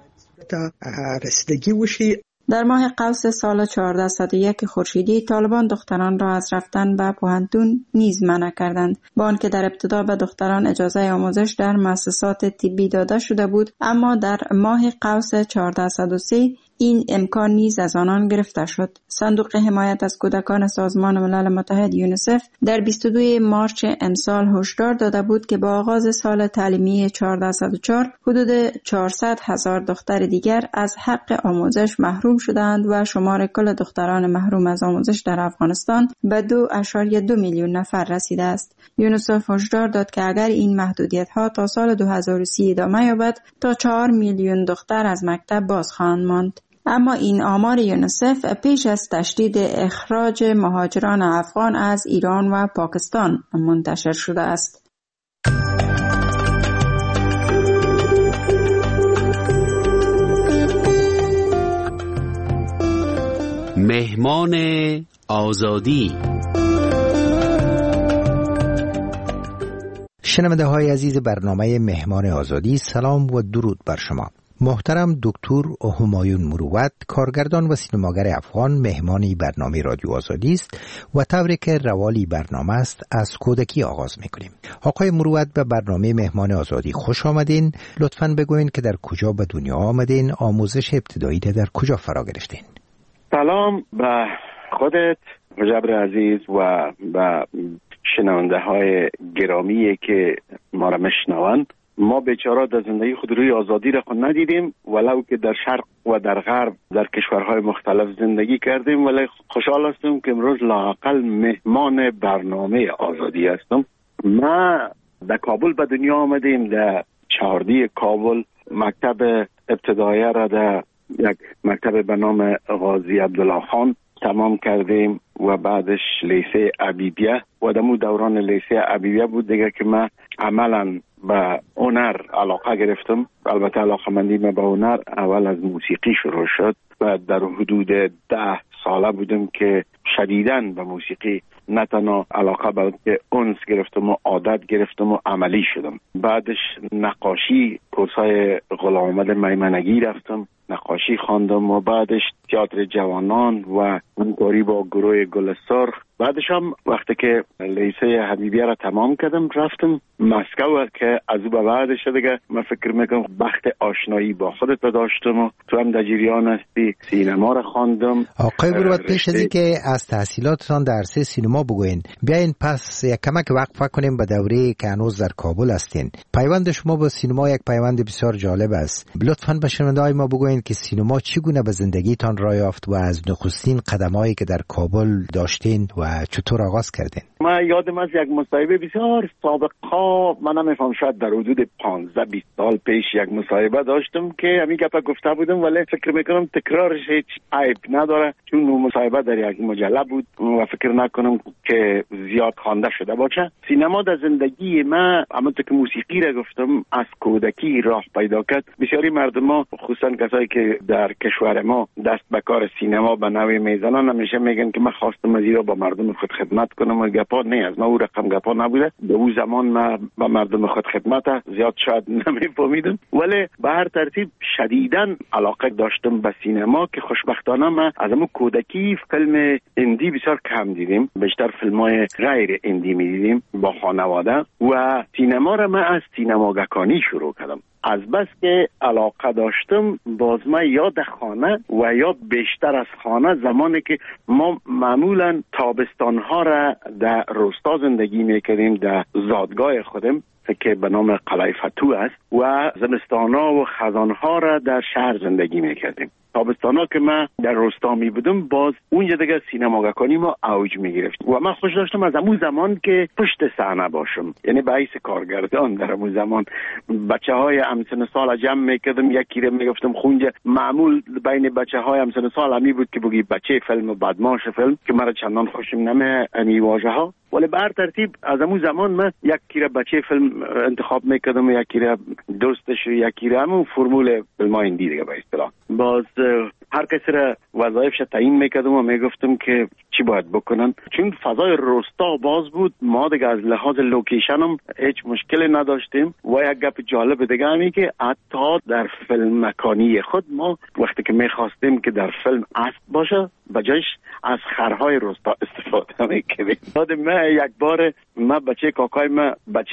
رسیدگی وشي. در ماه قوس سال چهارصد و یک خورشیدی طالبان دختران را از رفتن به پوهنتون نیز منع کردند. با آنکه در ابتدا به دختران اجازه آموزش در مؤسسات طبی داده شده بود، اما در ماه قوس چهارصد و سه این امکان نیز از آنان گرفته شد. صندوق حمایت از کودکان سازمان ملل متحد یونیسف در بیست و دوم مارس امسال هشدار داده بود که با آغاز سال تعلیمی چهارده صد و چهار حدود چهارصد هزار دختر دیگر از حق آموزش محروم شدند و شمار کل دختران محروم از آموزش در افغانستان به دو اشاریه دو میلیون نفر رسیده است. یونیسف هشدار داد که اگر این محدودیت ها تا سال دو هزار و سی ادامه یابد تا چهار میلیون دختر از مکتب باز خواهند ماند. اما این آمار یونیسف پیش از تشدید اخراج مهاجران افغان از ایران و پاکستان منتشر شده است. مهمان آزادی. شنونده های عزیز برنامه مهمان آزادی، سلام و درود بر شما. محترم دکتر همایون مروت، کارگردان و سینماگر افغان، مهمانی برنامه رادیو آزادی است و طوری که روالی برنامه است از کودکی آغاز میکنیم. آقای مروت به برنامه مهمان آزادی خوش آمدین. لطفاً بگوین که در کجا به دنیا آمدین، آموزش ابتدایی در کجا فرا گرفتین؟ سلام به خودت مجبر عزیز و به شنونده های گرامی که ما را میشنوند. ما بیچاره در زندگی خود روی آزادی را خود ندیدیم، ولو که در شرق و در غرب در کشورهای مختلف زندگی کردیم، ولی خوشحال هستم که امروز لااقل مهمان برنامه آزادی هستم. ما در کابل به دنیا آمدیم، در چهاردی کابل مکتب ابتدایی را در یک مکتب به نام غازی عبدالله خان تمام کردیم و بعدش لیسه عبیبیه و دمو دوران لیسه عبیبیه بود دیگه که من عملا به هنر علاقه گرفتم. البته علاقه مندی من به هنر اول از موسیقی شروع شد و در حدود ده ساله بودم که شدیداً به موسیقی نه تنها علاقه بلکه انس گرفتم و عادت گرفتم و عملی شدم. بعدش نقاشی، کورسای غلام محمد میمنگی رفتم، نقاشی خواندم و بعدش تئاتر جوانان و همکاری با گروه گل سرخ. بعدش هم وقتی که لیسه حبیبیه را تمام کردم رفتم مسکو که از او به بعدش دیگه من فکر میکنم بخت آشنایی با خودت داشتم و تو هم در جریان هستی. سینما را خواندم. آقای مروت، پیش از این که از تحصیلاتتان در عرصه سینما بگوین، بیاین پس یک کمک وقفه کنیم به دوره که هنوز در کابل هستین. پیوند شما با سینما یک پیوند بسیار جالب است. لطفاً به شنونده‌های ما بگوین که سینما چگونه به زندگیتان راه یافت و از نخستین قدمایی که در کابل داشتین و چطور آغاز کردین؟ من یادم از یک مصاحبه بسیار سابقا، من نمیفهم شاید در حدود پانزده بیست سال پیش یک مصاحبه داشتم که همین گپا گفته بودم، ولی فکر میکنم تکرارش هیچ عیب نداره چون اون مصاحبه در یک مجله بود و فکر نکنم که زیاد خوانده شده باشه. سینما در زندگی من همونطور که موسیقی را گفتم از کودکی راه پیدا کرد. بسیاری مردم ما خصوصا کسایی که در کشور ما دست به کار سینما به نوعی میزنن همیشه میگن که من خواستم از ایران با مردم خود خدمت کنم و گپا نه از ما او رقم گپا نبوده. به اون زمان من با مردم خود خدمت زیاد شاید نمیفهمیدم، ولی به هر ترتیب شدیداً علاقه داشتم به سینما که خوشبختانه من از همون کودکی فیلم هندی بسیار کم دیدیم، بیشتر فیلم‌های غیر هندی می‌دیدیم با خانواده و سینما را من از سینماگکانی شروع کردم. از بس که علاقه داشتم باز ما یا در خانه و یا بیشتر از خانه، زمانی که ما معمولا تابستانها را در روستا زندگی میکردیم در زادگاه خودم که به نام قلعه فتوح است و زمستانها و خزانها را در شهر زندگی میکردیم. تابستانا که من در روستا می بودم باز اونجا دیگه سینماگکانی ما اوج می گرفت و من خوش داشتم از همون زمان که پشت صحنه باشم، یعنی به حیث کارگردان در همون زمان بچه های همسن سال جمع می کردم، یکی رو می گفتم خونجا. معمول بین بچه های همسن سال همی بود که بگی بچه فیلم و بدماش فیلم که مرا چندان خوشم نمی امی واژه ها، ولی به هر ترتیب از همون زمان من یکی رو بچه فیلم انتخاب می کردم و یکی رو دوستش و یکی رو همون فرمول فیلم های هندی دیگه به اصطلاح. باز هر کسی را وظایفش تعیین میکردم و میگفتم که چی باید بکنن، چون فضای روستا باز بود. ما دیگه از لحاظ لوکیشن هم هیچ مشکلی نداشتیم و یک گپ جالب دیگه همی که حتی در فیلم مکانی خود ما وقتی که میخواستیم که در فیلم اسب باشه بجایش از خرهای روستا استفاده میکردیم. یاد من یک بار من بچه کاکای من بچه فیلم ساخت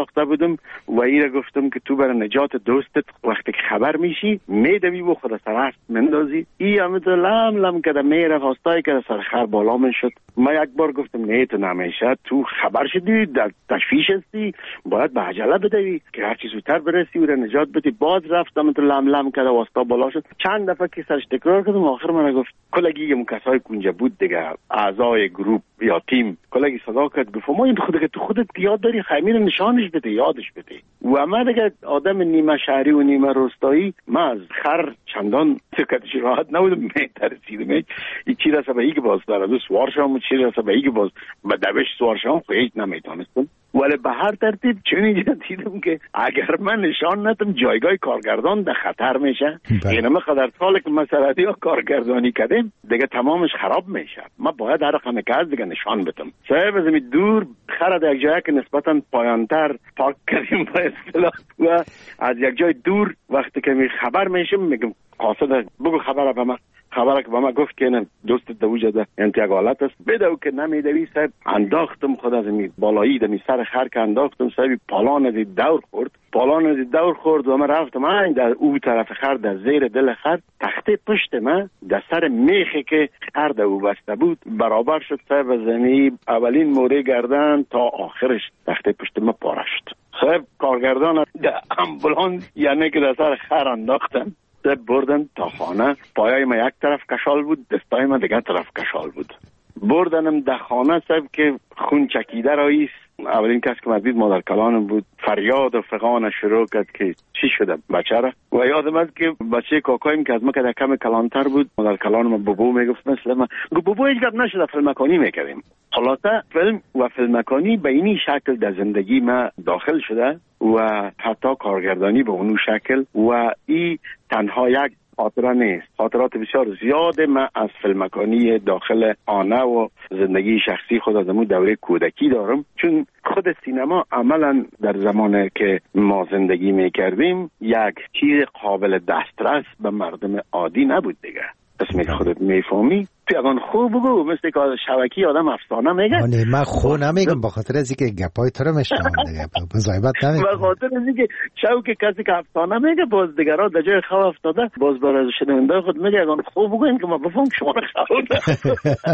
ساخته بودم و ایره گفتم که تو برای نجات دوستت وقتی که خبر میشی میدوی و خود سر هست مندازی. ای همه لم لم کده میره خواستای که سر خر بالا من شد. ما یک بار گفتم نه تو نمیشه، تو خبر شدی در تشویش هستی، باید به عجله بدوی که هر چی زودتر برسی و نجات بدی. باز رفتم تو لم لم کده واسطا بالا شد. چند دفعه که سرش تکرار کردم، آخر من گفت کلگی کسای کنجا بود دیگه، اعضای گروپ یا تیم، کلگی صدا کرد گفت ما این خودت تو خودت یاد داری خمیر نشانش بده، یادش بده. و من دیگه آدم نیمه شهری و نیمه روستایی، من از خر چندان تکتش راحت نبودم، میترسیدم این چی رسه به ای که باز داره دو سوار شام و چی رسه به ای که باز به دوش سوار شام خیلی نمیتونستم. ولی به هر ترتیب چنین دیدم که اگر من نشان ندم جایگاه کارگردان در خطر میشه. این همه قدر ساله که مسئله ها کارگردانی کردیم دیگه تمامش خراب میشه. ما باید هر رقم که از دیگه نشان بدم. صاحب از این دور خرد یک جایی که نسبتا پایانتر پارک کردیم با اصطلاح و از یک جای دور وقتی که می خبر میشم میگم قاصد بگو خبر به من. خبره که با ما گفت که نه دوست دوجه ده انتقالات است بدو که نمیدوی. صاحب انداختم خود از می بالایی دمی سر خر که انداختم. صاحب پالان از دور خورد پالان از دور خورد و من رفتم این در او طرف خر در زیر دل خر تخته پشت من در سر میخی که خر در او بسته بود برابر شد. صاحب زمین اولین موره گردن تا آخرش تخته پشت من پاره شد. صاحب کارگردان در امبولانس یعنی که در سر خر انداختم بردن تا خانه. پایای ما یک طرف کشال بود، دستای ما دیگر طرف کشال بود. بردنم در خانه صاحب که خون چکیده راییست. اولین کس که مدید مادر کلانم بود. فریاد و فغان شروع کرد که چی شده بچه را. و یادم است که بچه کاکایم که از ما که در کم کلانتر بود مادر کلانم بابو میگفت مثل ما گفت بابو هیچ گپ نشده فیلمکانی میکردیم. حالاته فیلم و فیلمکانی به اینی شکل در زندگی ما داخل شده و حتی کارگردانی به اونو شکل و ای تنها یک خاطره نیست. خاطرات بسیار زیاد من از فیلمکانی داخل آنه و زندگی شخصی خود از امون دوره کودکی دارم، چون خود سینما عملا در زمانی که ما زندگی میکردیم یک چیز قابل دسترس به مردم عادی نبود دیگه. اسمی خودت میفهمی تو اگان خوب بگو مثل که شبکی آدم افسانه میگه. آنه من خو نمیگم با خاطر از اینکه گپای تو رو میشنم دیگه مزایبت نمیگم. با خاطر از اینکه شو که کسی که افسانه میگه باز دیگرها در جای خو افتاده باز برای شنونده خود میگه اگان خوب بگو این که ما بفهم شما رو خو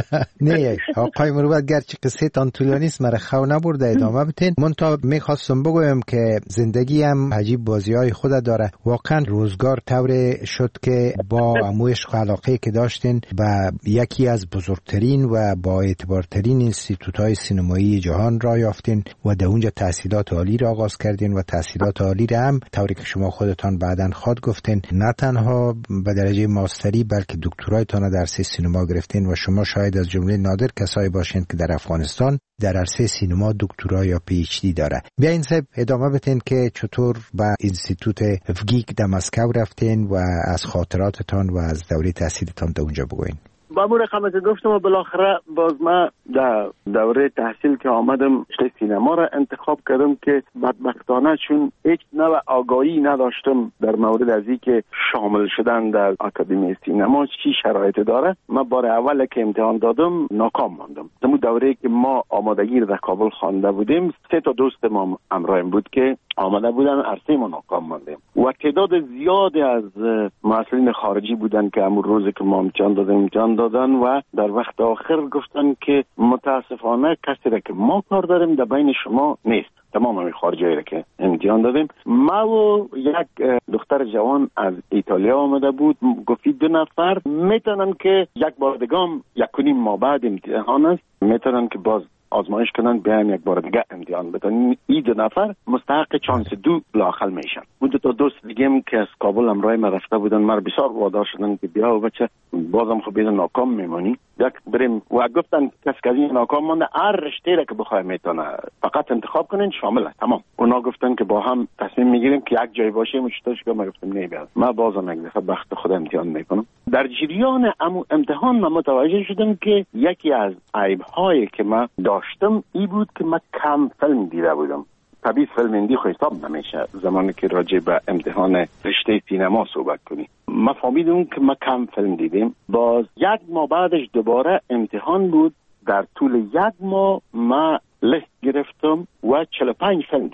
نه آقای مروت گرچه قصه تان طولانی است مرا خو نبرده ادامه بتین. من تا میخواستم بگویم که زندگی هم عجیب بازی های خود داره. واقعا روزگار طور شد که با عشق و علاقه که داشتین و یکی از بزرگترین و با اعتبارترین انستیتوت‌های سینمایی جهان را یافتین و در اونجا تحصیلات عالی را آغاز کردین و تحصیلات عالی را هم طوری که شما خودتان بعداً خواد گفتین نه تنها به درجه ماستری بلکه دکترایتان در عرصه سینما گرفتین و شما شاید از جمله نادر کسایی باشین که در افغانستان در عرصه سینما دکترا یا پی اچ دی داره. بیاین صاحب ادامه بدین که چطور به انستیتوت افگیک در مسکو رفتین و از خاطراتتان و از دوره تحصیلتان در اونجا بگوین. با مور خمه که گفتم و بالاخره باز ما در دوره تحصیل که آمدم رشته سینما را انتخاب کردم که بدبختانه چون هیچ نوع آگاهی نداشتم در مورد از این که شامل شدن در آکادمی سینما چی شرایط داره. من بار اول که امتحان دادم ناکام ماندم. در دوره که ما آمادگی را در کابل خوانده بودیم سه تا دوست ما همراهیم بود که آمده بودن عرصه ما ناکام ماندیم و تعداد زیادی از مسئولین خارجی بودن که امروز روزی که ما امتحان دادیم امتحان دادن و در وقت آخر گفتن که متاسفانه کسی را که ما کار داریم در بین شما نیست. تمام همین خارجی را که امتحان دادیم. ما و یک دختر جوان از ایتالیا آمده بود گفت دو نفر میتونن که یک بار دیگه یک کنیم ما بعد امتحان است میتونن که باز آزمایش کنن بیان یک بار دیگه امتحان بدن. این دو نفر مستحق چانس دو لاخل میشن. بود تا دوست دیگه که از کابل همراه ما رفته بودن مر بسیار وادار شدن که بیا و بچه بازم خب بیدن ناکام میمانی یک بریم و گفتن کس که این ناکام مانده هر رشته را که بخواه میتونه فقط انتخاب کنین شامل است تمام. اونا گفتن که با هم تصمیم میگیریم که یک جای باشیم و چطورش که ما گفتم نه بیاد ما بازم یک دفعه بخت خود امتحان میکنم. در جریان امو امتحان من متوجه شدم که یکی از عیب‌هایی که ما داشتم ای بود که من کم فیلم دیده بودم. طبیعی فیلم هندی خو حساب نمیشه زمانی که راجع به امتحان رشته سینما صحبت کنی. ما فهمیدم که ما کم فیلم دیدیم. باز یک ماه بعدش دوباره امتحان بود. در طول یک ماه ما لیست گرفتم و چهل و پنج فیلم دیدم.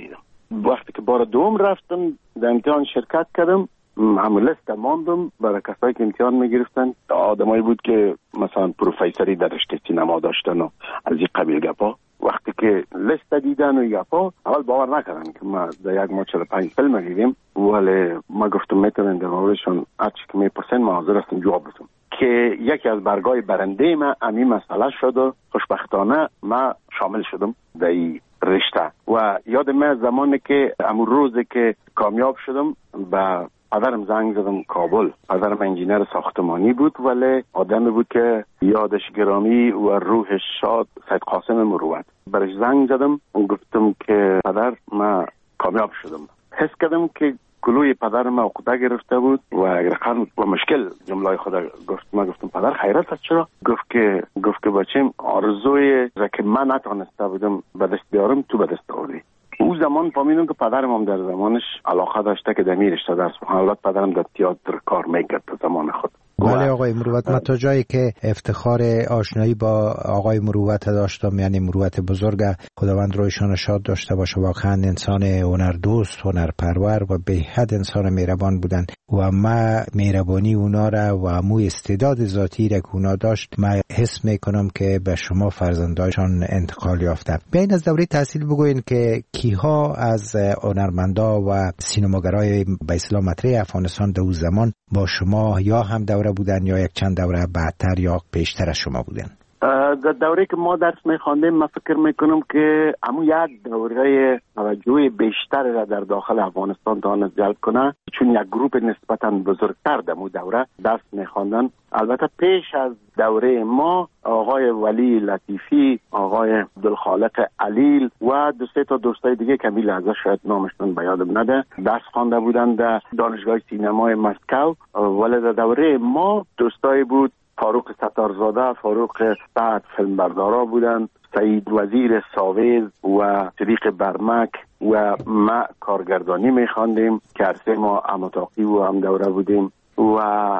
وقتی که بار دوم رفتم در امتحان شرکت کردم، همون لیست ماندم برای کسایی که امتحان میگرفتن. آدمایی بود که مثلا پروفیسوری در رشته سینما داشتن و از این قبیل گپا. وقتی که لیست دیدن و گپا اول باور نکردن که ما در یک ماه چهل و پنج فیلم دیدیم، ولی ما گفتم میتونن در موردشون هرچی که میپرسن ما حاضر هستم جواب بدم. که یکی از برگای برنده ما همین مسئله شد و خوشبختانه ما شامل شدم در این رشته. و یاد من زمانی که امون روزی که کامیاب شدم به پدرم زنگ زدم کابل. پدرم انجینر ساختمانی بود ولی آدمی بود که یادش گرامی و روحش شاد، سید قاسم مروت. برش زنگ زدم و گفتم که پدر ما کامیاب شدم. حس کردم که گلوی پدر ما عقده گرفته بود و رقم و مشکل جمله خدا گفت. ما گفتم پدر خیرت است چرا؟ گفت که گفت که بچم آرزوی را که من نتونسته بودم به دست بیارم تو به دست آوردی. او زمان فهمیدم که پدرم هم در زمانش علاقه داشته که در رشته درس بخونه. البته پدرم در تئاتر کار میکرد در زمان خود. بله آقای مروت، من تا جایی که افتخار آشنایی با آقای مروت داشتم، یعنی مروت بزرگ، خداوند رویشان شاد داشته باشه، واقعا انسان هنردوست، هنرپرور و به حد انسان مهربان بودن و ما مهربانی اونا را و مو استعداد ذاتی را که اونا داشت ما حس میکنم که به شما فرزندایشان انتقال یافته. بیاین از دوره تحصیل بگوین که کیها از هنرمندا و سینماگرای به اصطلاح مطرح افغانستان در اون زمان با شما یا هم دوره بودن یا یک چند دوره بعدتر یا پیشتر از شما بودن؟ در دوره که ما درس میخواندیم من فکر میکنم که همون یک دوره توجه بیشتر را در داخل افغانستان تانست جلب کنه، چون یک گروپ نسبتا بزرگتر در اون دوره درس میخواندن. البته پیش از دوره ما آقای ولی لطیفی، آقای عبدالخالق علیل و دو سه تا دوستای دیگه که میل ازش شاید نامشون به یادم نده درس خوانده بودن در دانشگاه سینمای مسکو. ولی در دوره ما دوستای بود فاروق ستارزاده، فاروق سعد فیلمبردارا بودن، سعید وزیر ساویز و صدیق برمک و ما کارگردانی میخواندیم که عرصه ما اماتاقی و هم دوره بودیم و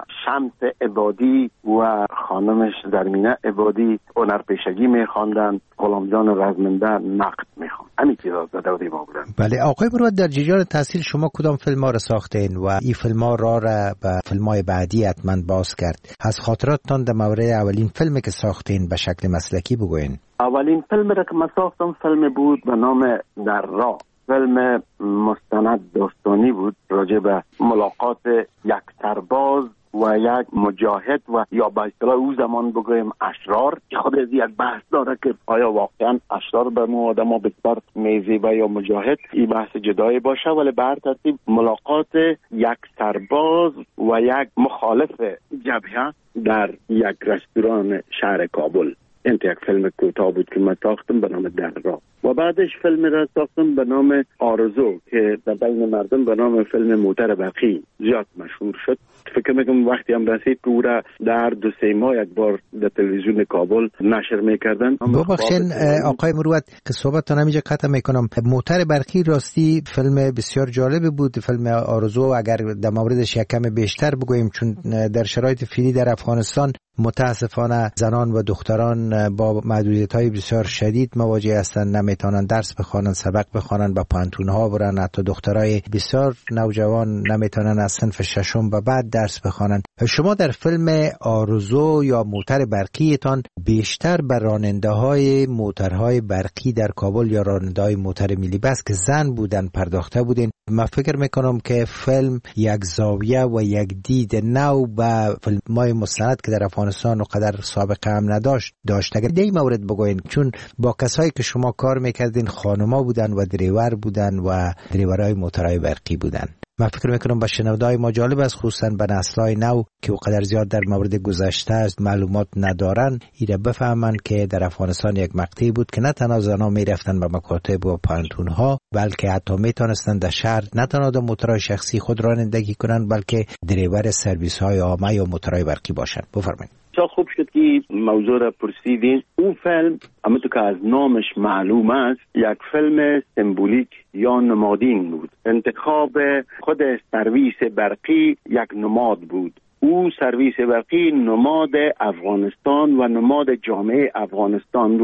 شمس عبادی و خانمش زرمینه عبادی هنرپیشگی میخواندن، غلام جان رزمنده نقد میخواند. همین چیزا در دوره ما بودن. بله آقای مروت، در جریان تحصیل شما کدام فیلم ها را ساختین و این فیلم ها را را به فیلم های بعدی حتما باز کرد؟ از خاطراتتان در مورد اولین فیلمی که ساختین به شکل مسلکی بگوین. اولین فیلم را که من ساختم فیلم بود به نام در راه. فیلم مستند داستانی بود راجع به ملاقات یک سرباز و یک مجاهد و یا به اصطلاح او زمان بگویم اشرار، که خود از یک بحث داره که آیا واقعا اشرار به ما آدم ها بسیار میزیبه یا مجاهد، این بحث جدایی باشه. ولی بر ترتیب ملاقات یک سرباز و یک مخالف جبهه در یک رستوران شهر کابل. این یک فیلم کوتاه بود که من ساختم به نام در راه و بعدش فیلم را ساختم به نام آرزو که در بین مردم به نام فیلم موتر برقی زیاد مشهور شد. فکر میکنم وقتی هم رسید که او را در دو سه ماه یک بار در تلویزیون کابل نشر میکردن. ببخشین آقای مروت که صحبتتان همینجا قطع میکنم. موتر برقی راستی فیلم بسیار جالب بود. فیلم آرزو اگر در موردش یک کم بیشتر بگوییم، چون در شرایط فعلی در افغانستان متاسفانه زنان و دختران با محدودیت‌های بسیار شدید مواجه هستند، نمیتونن درس بخوانن، سبق بخوانن، با پانتون‌ها برن. حتی دخترای بسیار نوجوان نمیتونن از صنف ششم و بعد درس بخوانن. شما در فیلم آرزو یا موتر برقیتان بیشتر بر راننده‌های موترهای برقی در کابل یا راننده‌های موتر ملی بس که زن بودن پرداخته بودین. من فکر میکنم که فیلم یک زاویه و یک دید نو به فیلم‌های مستند که در افغانستان و قدر سابقه هم نداشت داشت. اگر دی مورد بگوین، چون با کسایی که شما کار میکردین خانما بودن و دریور بودن و دریورای موترهای برقی بودن. من فکر میکنم با شنونده‌های ما جالب است، خصوصا به نسل‌های نو که اونقدر زیاد در مورد گذشته است معلومات ندارن، ایره بفهمن که در افغانستان یک مقطعی بود که نه تنها زنان میرفتن به مکاتب و پانتون‌ها، بلکه حتی میتونستن در شهر نه تنها در موترهای شخصی خود رانندگی کنن، بلکه دریور سرویس‌های عامه یا موترهای برقی باشن. بفرمایید. چه خوب شد که موضوع را پرسیدین. اون فیلم همونطور که از نامش معلوم است یک فیلم سمبولیک یا نمادین بود. انتخاب خود سرویس برقی یک نماد بود. او سرویس برقی نماد افغانستان و نماد جامعه افغانستان بود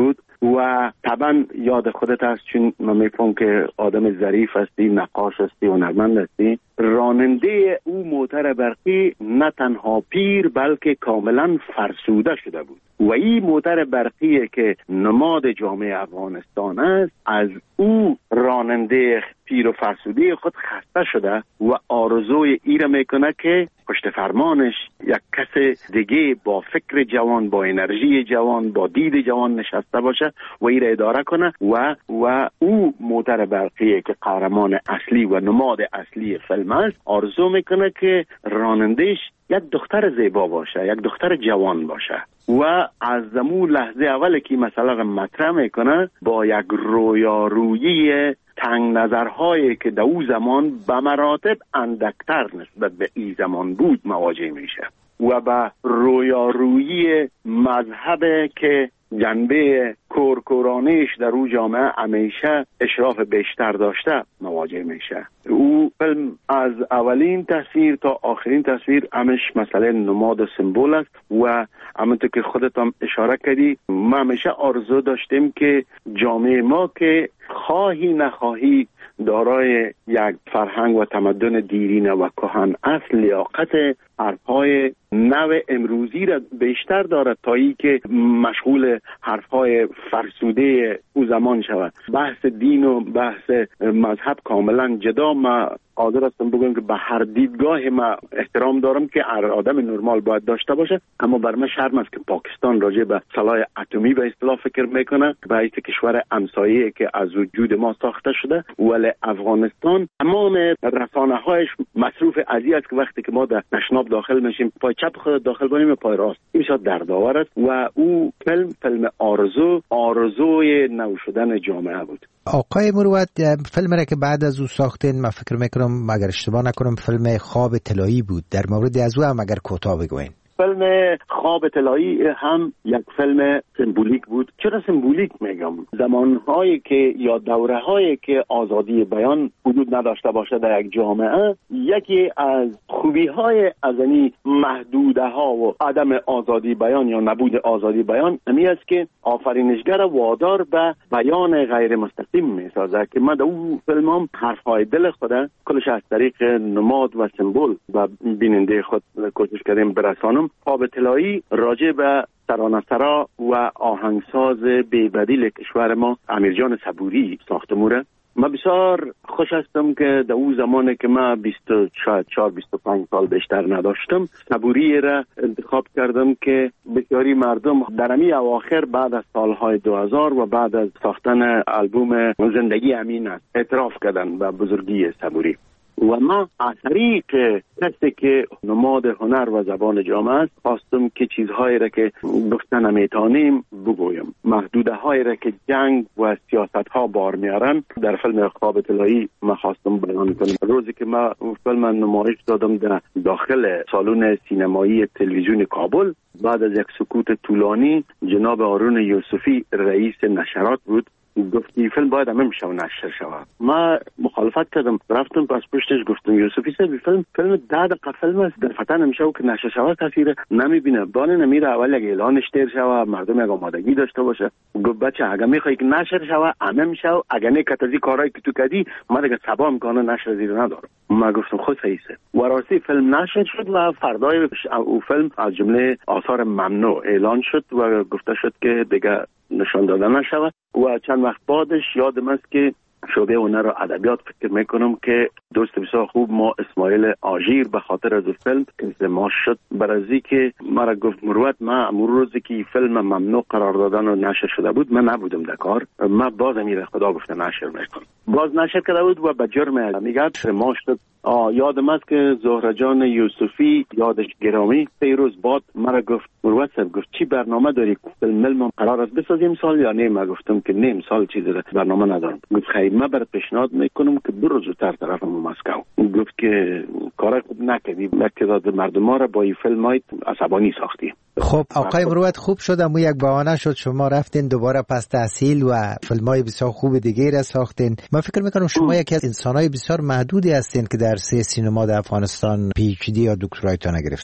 و طبعا یاد خودت هست، چون من میفهم که آدم ظریف هستی، نقاش هستی، هنرمند هستی. راننده او موتر برقی نه تنها پیر بلکه کاملا فرسوده شده بود و این موتر برقی که نماد جامعه افغانستان است، از او راننده پیر و فرسوده خود خسته شده و آرزوی ای را میکنه که پشت فرمانش یک کس دیگه با فکر جوان، با انرژی جوان، با دید جوان نشسته باشه و ای را اداره کنه و و او موتر برقی که قهرمان اصلی و نماد اصلی فیلم است، آرزو میکنه که رانندهش یک دختر زیبا باشه، یک دختر جوان باشه و از زمون لحظه اول که مسئله را مطرح میکنه با یک رویارویی تنگ نظرهایی که در او زمان به مراتب اندکتر نسبت به این زمان بود مواجه میشه و به رویارویی مذهب که جنبه کورکورانیش در او جامعه همیشه اشراف بیشتر داشته مواجه میشه. او فیلم از اولین تصویر تا آخرین تصویر همش مسئله نماد و سمبول است و همونطور که خودت هم اشاره کردی، ما همیشه آرزو داشتیم که جامعه ما که خواهی نخواهی دارای یک فرهنگ و تمدن دیرین و کهن اصل، لیاقت حرفهای نو امروزی را بیشتر دارد تا ای که مشغول حرفهای فرسوده او زمان شود. بحث دین و بحث مذهب کاملا جدا. ما حاضر هستم بگم که به هر دیدگاه ما احترام دارم که هر آدم نرمال باید داشته باشه، اما بر من شرم است که پاکستان راجع به سلاح اتمی به اصطلاح فکر میکنه به حیث کشور همسایه که از وجود ما ساخته شده، ولی افغانستان تمام رسانه‌هایش مصروف ازی است که وقتی که ما در نشناب داخل میشیم پای چپ خود داخل کنیم و پای راست، این شاد دردآور است و او فیلم فیلم آرزو آرزوی نو شدن جامعه بود. آقای مروت، فیلم را که بعد از او ساختین، من فکر میکنم اگر اشتباه نکنم فیلم خواب طلایی بود، در مورد از او هم اگر کوتاه بگوین. فیلم خواب طلایی هم یک فیلم سمبولیک بود. چرا سمبولیک میگم؟ زمانهایی که یا دوره‌هایی که آزادی بیان حدود نداشته باشه در یک جامعه، یکی از خوبی‌های از این محدوده‌ها و عدم آزادی بیان یا نبود آزادی بیان همی است که آفرینشگر وادار به بیان غیر مستقیم میسازه که ما در اون فیلم هم حرف‌های دل خود کلش از طریق نماد و سمبول و بیننده خود کوشش کردیم برسانم. خواب طلایی راجع به ترانه‌سرا و آهنگساز بی‌بدیل کشور ما امیرجان صبوری ساخته موره. من بسیار خوش هستم که در اون زمانی که من بیست و چهار بیست و پنج سال بیشتر نداشتم، صبوری را انتخاب کردم که بسیاری مردم در امی اواخر بعد از سالهای دو هزار و بعد از ساختن آلبوم زندگی امین است اعتراف کردن به بزرگی صبوری و ما از طریق کسی که نماد هنر و زبان جامعه است خواستم که چیزهایی را که گفتن نمیتونیم بگویم، محدوده هایی را که جنگ و سیاست ها بار میارن در فیلم خواب طلایی ما خواستم بیان کنم. روزی که ما فیلم نمایش دادم در داخل سالن سینمایی تلویزیون کابل، بعد از یک سکوت طولانی جناب هارون یوسفی رئیس نشرات بود، گفتی فیلم باید هم میشه و نشر شود. ما مخالفت کردم، رفتم پس پشتش گفتم یوسفی صاحب فیلم فیلم ده دقیقه فیلم است، در فتن میشه و که نشر شود کسی نمیبینه، بانه نمیره اول یک اعلانش تیر شود، مردم یک آمادگی داشته باشه. گفت بچه اگه میخوای که نشر شود همه میشه، اگه نه کتازی کارایی که تو کردی ما دیگه سبا میکنه نشر زیر ندارم. ما گفتم خود صحیحه و راستی فیلم نشر شد و فردای او فیلم از جمله آثار ممنوع اعلان شد و گفته شد که دیگه نشان داده نشود و چند وقت بعدش یادم است که شعبه هنر و ادبیات فکر میکنم که دوست بسیار خوب ما اسماعیل آژیر به خاطر از فیلم انضماش شد برازی که مرا گفت مروت ما امور روزی که فیلم ممنوع قرار دادن و نشر شده بود من نبودم در کار، ما باز امیر خدا گفته نشر میکنم، باز نشر کرده بود و به جرم میگه ما شد. یادم است که زهره جان یوسفی یادش گرامی پیروز باد مرا گفت مروت صاحب گفت چی برنامه داری فیلم ملم قرار است بسازیم سال یا نه؟ من گفتم که نیم سال چیزی برنامه ندارم. گفت خیر من برات پیشنهاد میکنم که برو زودتر طرف مسکو. گفت که کار خوب نکردی، تعداد مردم ها را با این فیلم های عصبانی ساختی. خب آقای مروت خوب شد اما یک بهانه شد شما رفتین دوباره پس تحصیل و فیلم های بسیار خوب دیگه را ساختین. من فکر میکنم شما یکی از انسان های بسیار محدودی هستین که در سه سینما در افغانستان پی اچ دی یا دکترایتون گرفتین.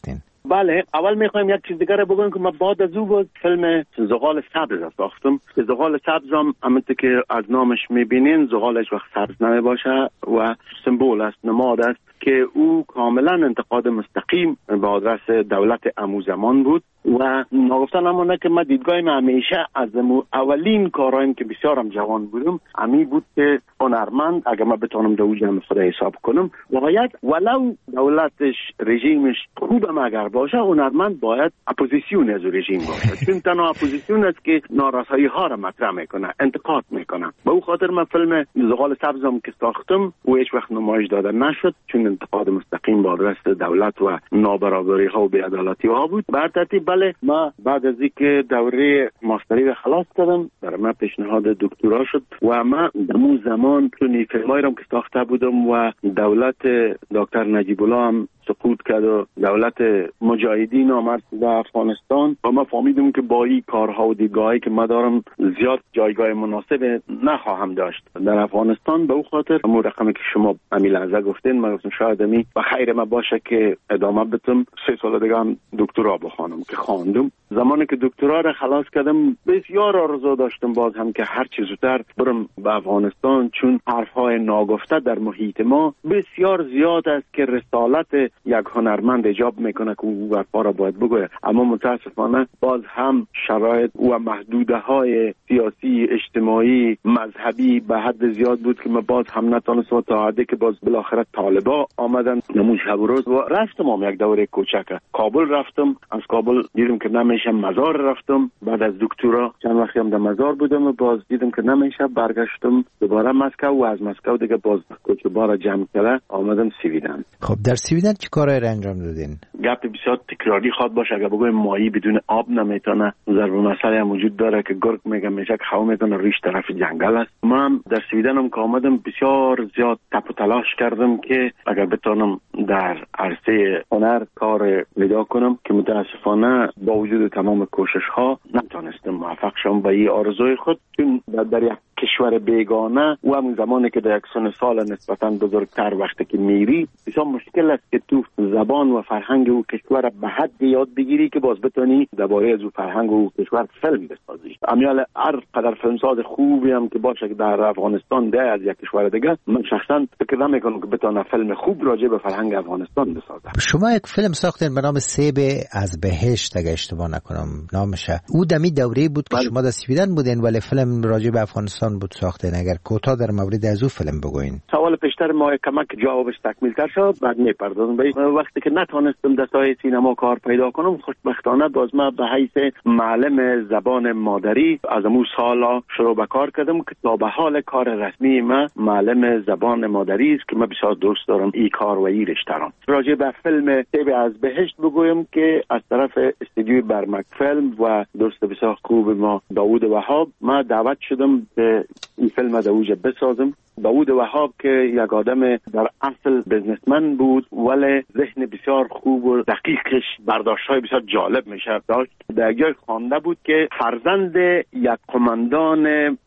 بله، اول میخوایم یک چیز دیگر بگم که من بعد از او بود فیلم زغال سبز ساختم. زغال سبز هم همونطور که از نامش میبینین زغالش وقت سبز نمیباشه و سمبول است، نماد است که او کاملا انتقاد مستقیم به آدرس دولت امو زمان بود و ناگفتن همونه که من دیدگاهیم همیشه از اولین کارهایم که بسیارم جوان بودم امی بود که هنرمند اگر من بتونم دو جمع خدا حساب کنم باید ولو دولتش رژیمش خوبم اگر باشه هنرمند باید اپوزیسیون از رژیم باشه، چون تنها اپوزیسیون است که نارسایی ها را مطرح میکنه، انتقاد میکنه. به او خاطر من فیلم زغال سبزم که ساختم و هیچ وقت نمایش داده نشد چون انتقاد مستقیم با آدرس دولت و نابرابری ها و بی‌عدالتی ها بود. بر ترتیب بله، ما بعد از اینکه دوره ماستری را خلاص کردم برای من پیشنهاد دکترا شد و من در زمان چون فیلمایی را که ساخته بودم و دولت دکتر نجیب الله هم سقوط کرد و دولت مجاهدین آمد در افغانستان و ما فهمیدم که با این کارها و دیدگاهی که ما دارم زیاد جایگاه مناسب نخواهم داشت در افغانستان. به او خاطر همون رقمی که شما امی لحظه گفتین من گفتم شاید امی و خیر ما باشه که ادامه بدم، سه سال دیگه هم دکترا بخوانم که خواندم. زمانی که دکترا را خلاص کردم بسیار آرزو داشتم باز هم که هر چه زودتر برم به افغانستان، چون حرفهای ناگفته در محیط ما بسیار زیاد است که رسالت یک هنرمند ایجاب میکنه که او حرفا را باید بگوید، اما متاسفانه باز هم شرایط و محدوده های سیاسی، اجتماعی، مذهبی به حد زیاد بود که ما باز هم نتونستم تا حدی که باز بالاخره طالبا آمدن نمون شب و روز و رفتم هم یک دوره کوچک کابل رفتم. از کابل دیدم که نمیشه، مزار رفتم. بعد از دکترا چند وقتی هم در مزار بودم و باز دیدم که نمیشه، برگشتم دوباره مسکو و از مسکو دیگه باز کوچبارا جمع کرده آمدم سویدن. خب در سویدن چه کارایی را انجام دادین؟ گپ بسیار تکراری خواد باشه، اگه بگویم ماهی بدون آب نمیتونه. ضرب مسئله هم وجود داره که گرگ میگه میشه که هوا میتونه ریش طرف جنگل است. من در سویدن هم که آمدم بسیار زیاد تپ و تلاش کردم که اگر بتونم در عرصه هنر کار پیدا کنم که متاسفانه با وجود تمام کوشش ها نتونستم موفق شم به این آرزوی خود، چون در یک کشور بیگانه و همون زمانی که در یک سن سال نسبتا بزرگتر وقتی که میری بسیار مشکل است که تو زبان و فرهنگ او کشور به حد یاد بگیری که باز بتونی درباره از او فرهنگ و کشور فیلم بسازی. امیال هر قدر فیلمساز خوبی هم که باشه که در افغانستان ده از یک کشور دیگه، من شخصا فکر نمیکنم که بتونه فیلم خوب راجع به فرهنگ افغانستان بسازه. شما یک فیلم ساختین به نام سیب از بهشت اگه اشتباه نکنم نامشه. او دمی دوره بود که بل... شما در سویدن بودین ولی فیلم راجع به افغانستان بود ساختین. اگر کوتاه در مورد از او فیلم بگوین. سوال پیشتر ما کمک جوابش تکمیل تر شد، بعد میپردازم به وقتی که نتونستم در ساحه سینما کار پیدا کنم. خوشبختانه باز ما به حیث معلم زبان مادری از امو سالا شروع به کار کردم که تا به حال کار رسمی ما معلم زبان مادری است که من بسیار دوست دارم این کار و این رشته را. راجع به فیلم سیب از بهشت بگویم که از طرف استودیوی برمک فیلم و دوست بسیار خوب ما داوود وهاب ما دعوت شدم به این فیلم در اوج بسازم. داوود وهاب که یک آدم در اصل بزنسمن بود ولی ذهن بسیار خوب و دقیقش برداشت‌های بسیار جالب میشه داشت. در جای خوانده بود که فرزند یک قماندان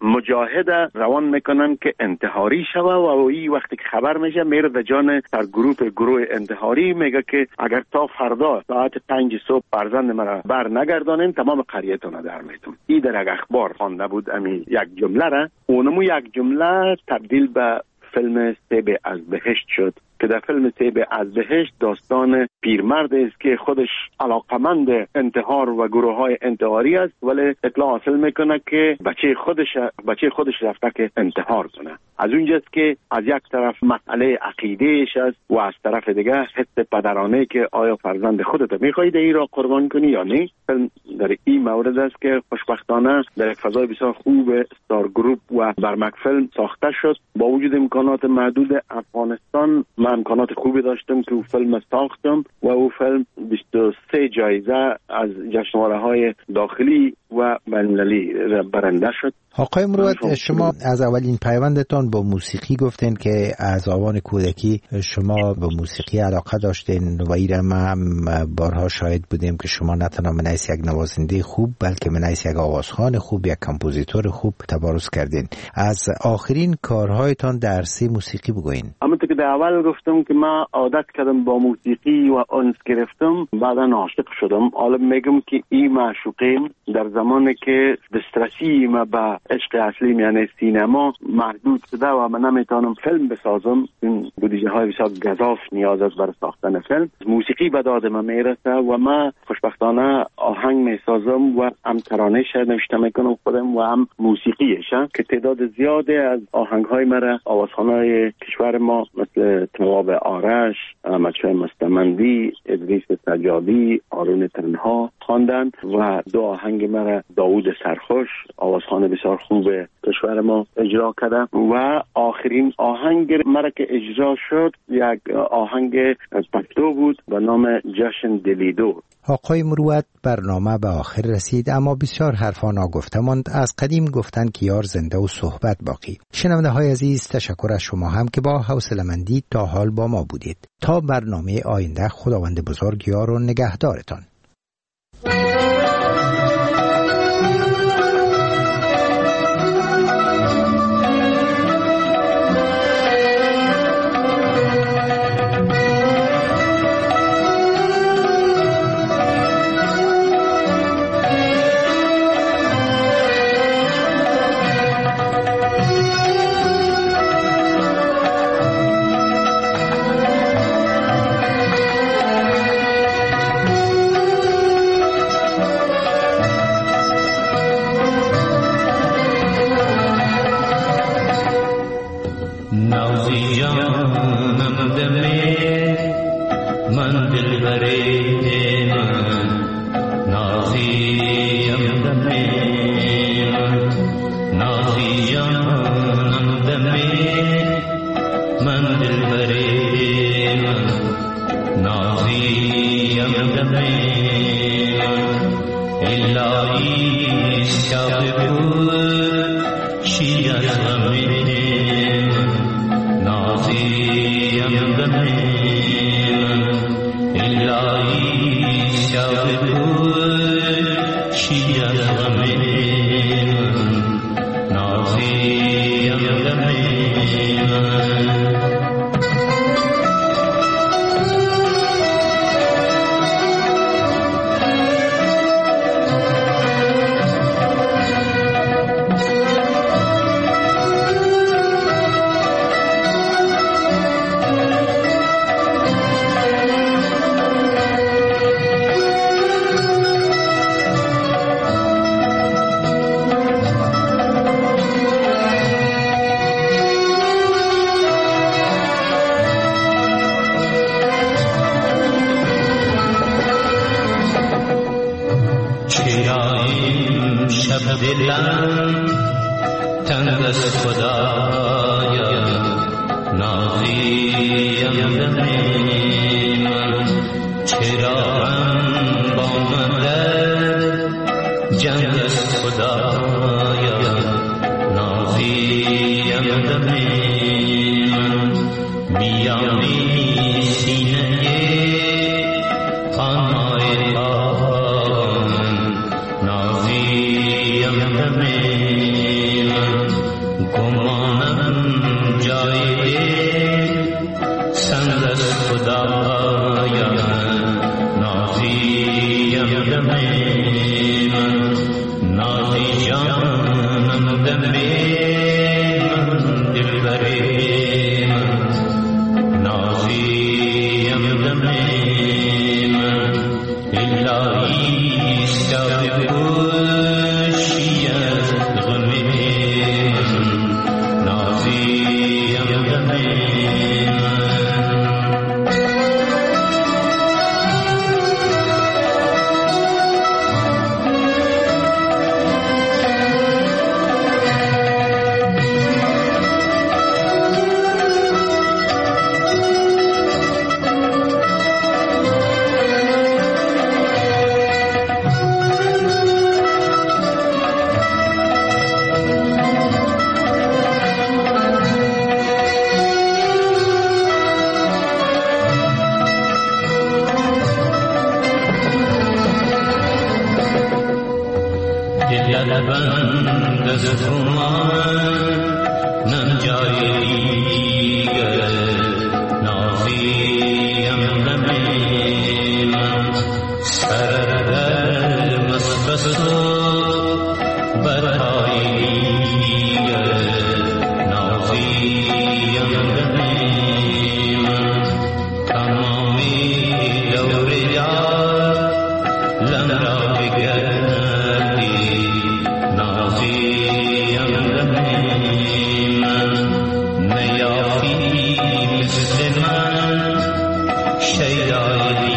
مجاهد روان میکنن که انتحاری شوه و این وقتی که خبر میشه میره در جان در گروه گروه انتحاری میگه که اگر تا فردا ساعت پنج صبح فرزند مرا بر نگردانین تمام قریه‌تون در میتون. این در یک اخبار خوانده بود امی یک جمله را، اونمو یک جمله تبدیل به فیلم سیب از بهشت شد که در فیلم سیب از بهشت داستان پیرمرد است که خودش علاقمند انتحار و گروه های انتحاری است ولی اطلاع حاصل میکنه که بچه خودش بچه خودش رفته که انتحار کنه. از اونجاست که از یک طرف مسئله عقیدهش است و از طرف دیگه حس پدرانه که آیا فرزند خودت میخواهی این را قربان کنی یا نه. فیلم در این مورد است که خوشبختانه در یک فضای بسیار خوب استار گروپ و برمک فیلم ساخته شد. با وجود امکانات محدود افغانستان من امکانات خوبی داشتم که او فیلم ساختم و او فیلم بیست و سه جایزه از جشنواره‌های داخلی و بین‌المللی برنده شد. آقای مروت، شما از اولین پیوندتان با موسیقی گفتین که از آوان کودکی شما به موسیقی علاقه داشتین و ایره ما هم بارها شاهد بودیم که شما نه تنها منیس یک نوازنده خوب بلکه منیس یک آوازخوان خوب، یک کمپوزیتور خوب تبارز کردین. از آخرین کارهایتان در عرصه موسیقی بگوین. همونطور که در اول گفتم گفتم که من عادت کردم با موسیقی و انس گرفتم، بعدا عاشق شدم. حالا میگم که این معشوقیم در زمانی که دسترسی ما به عشق اصلی یعنی سینما محدود شده و من نمیتونم فیلم بسازم، این بودجه های بسیار گزاف نیاز است برای ساختن فیلم، موسیقی به داد من میرسه و من خوشبختانه آهنگ میسازم و هم ترانه شاید نوشته میکنم خودم و هم موسیقیش که تعداد زیاده از آهنگ های مرا آوازخوانای کشور ما مثل تواب آرش، احمدشاه مستمندی، ادریس سجادی، آرون تنها خواندند و دو آهنگ مرا داوود سرخوش آوازخوان بسیار خوب کشور ما اجرا کرده و آخرین آهنگ مرا که اجرا شد یک آهنگ پشتو بود به نام جشن دلیدو. آقای مروت، برنامه به آخر رسید اما بسیار حرفا ناگفته ماند. از قدیم گفتند که یار زنده و صحبت باقی. شنونده های عزیز، تشکر از شما هم که با حوصله‌مندی تا حال با ما بودید. تا برنامه آینده، خداوند بزرگ یار و نگهدارتان. مثل من شیدای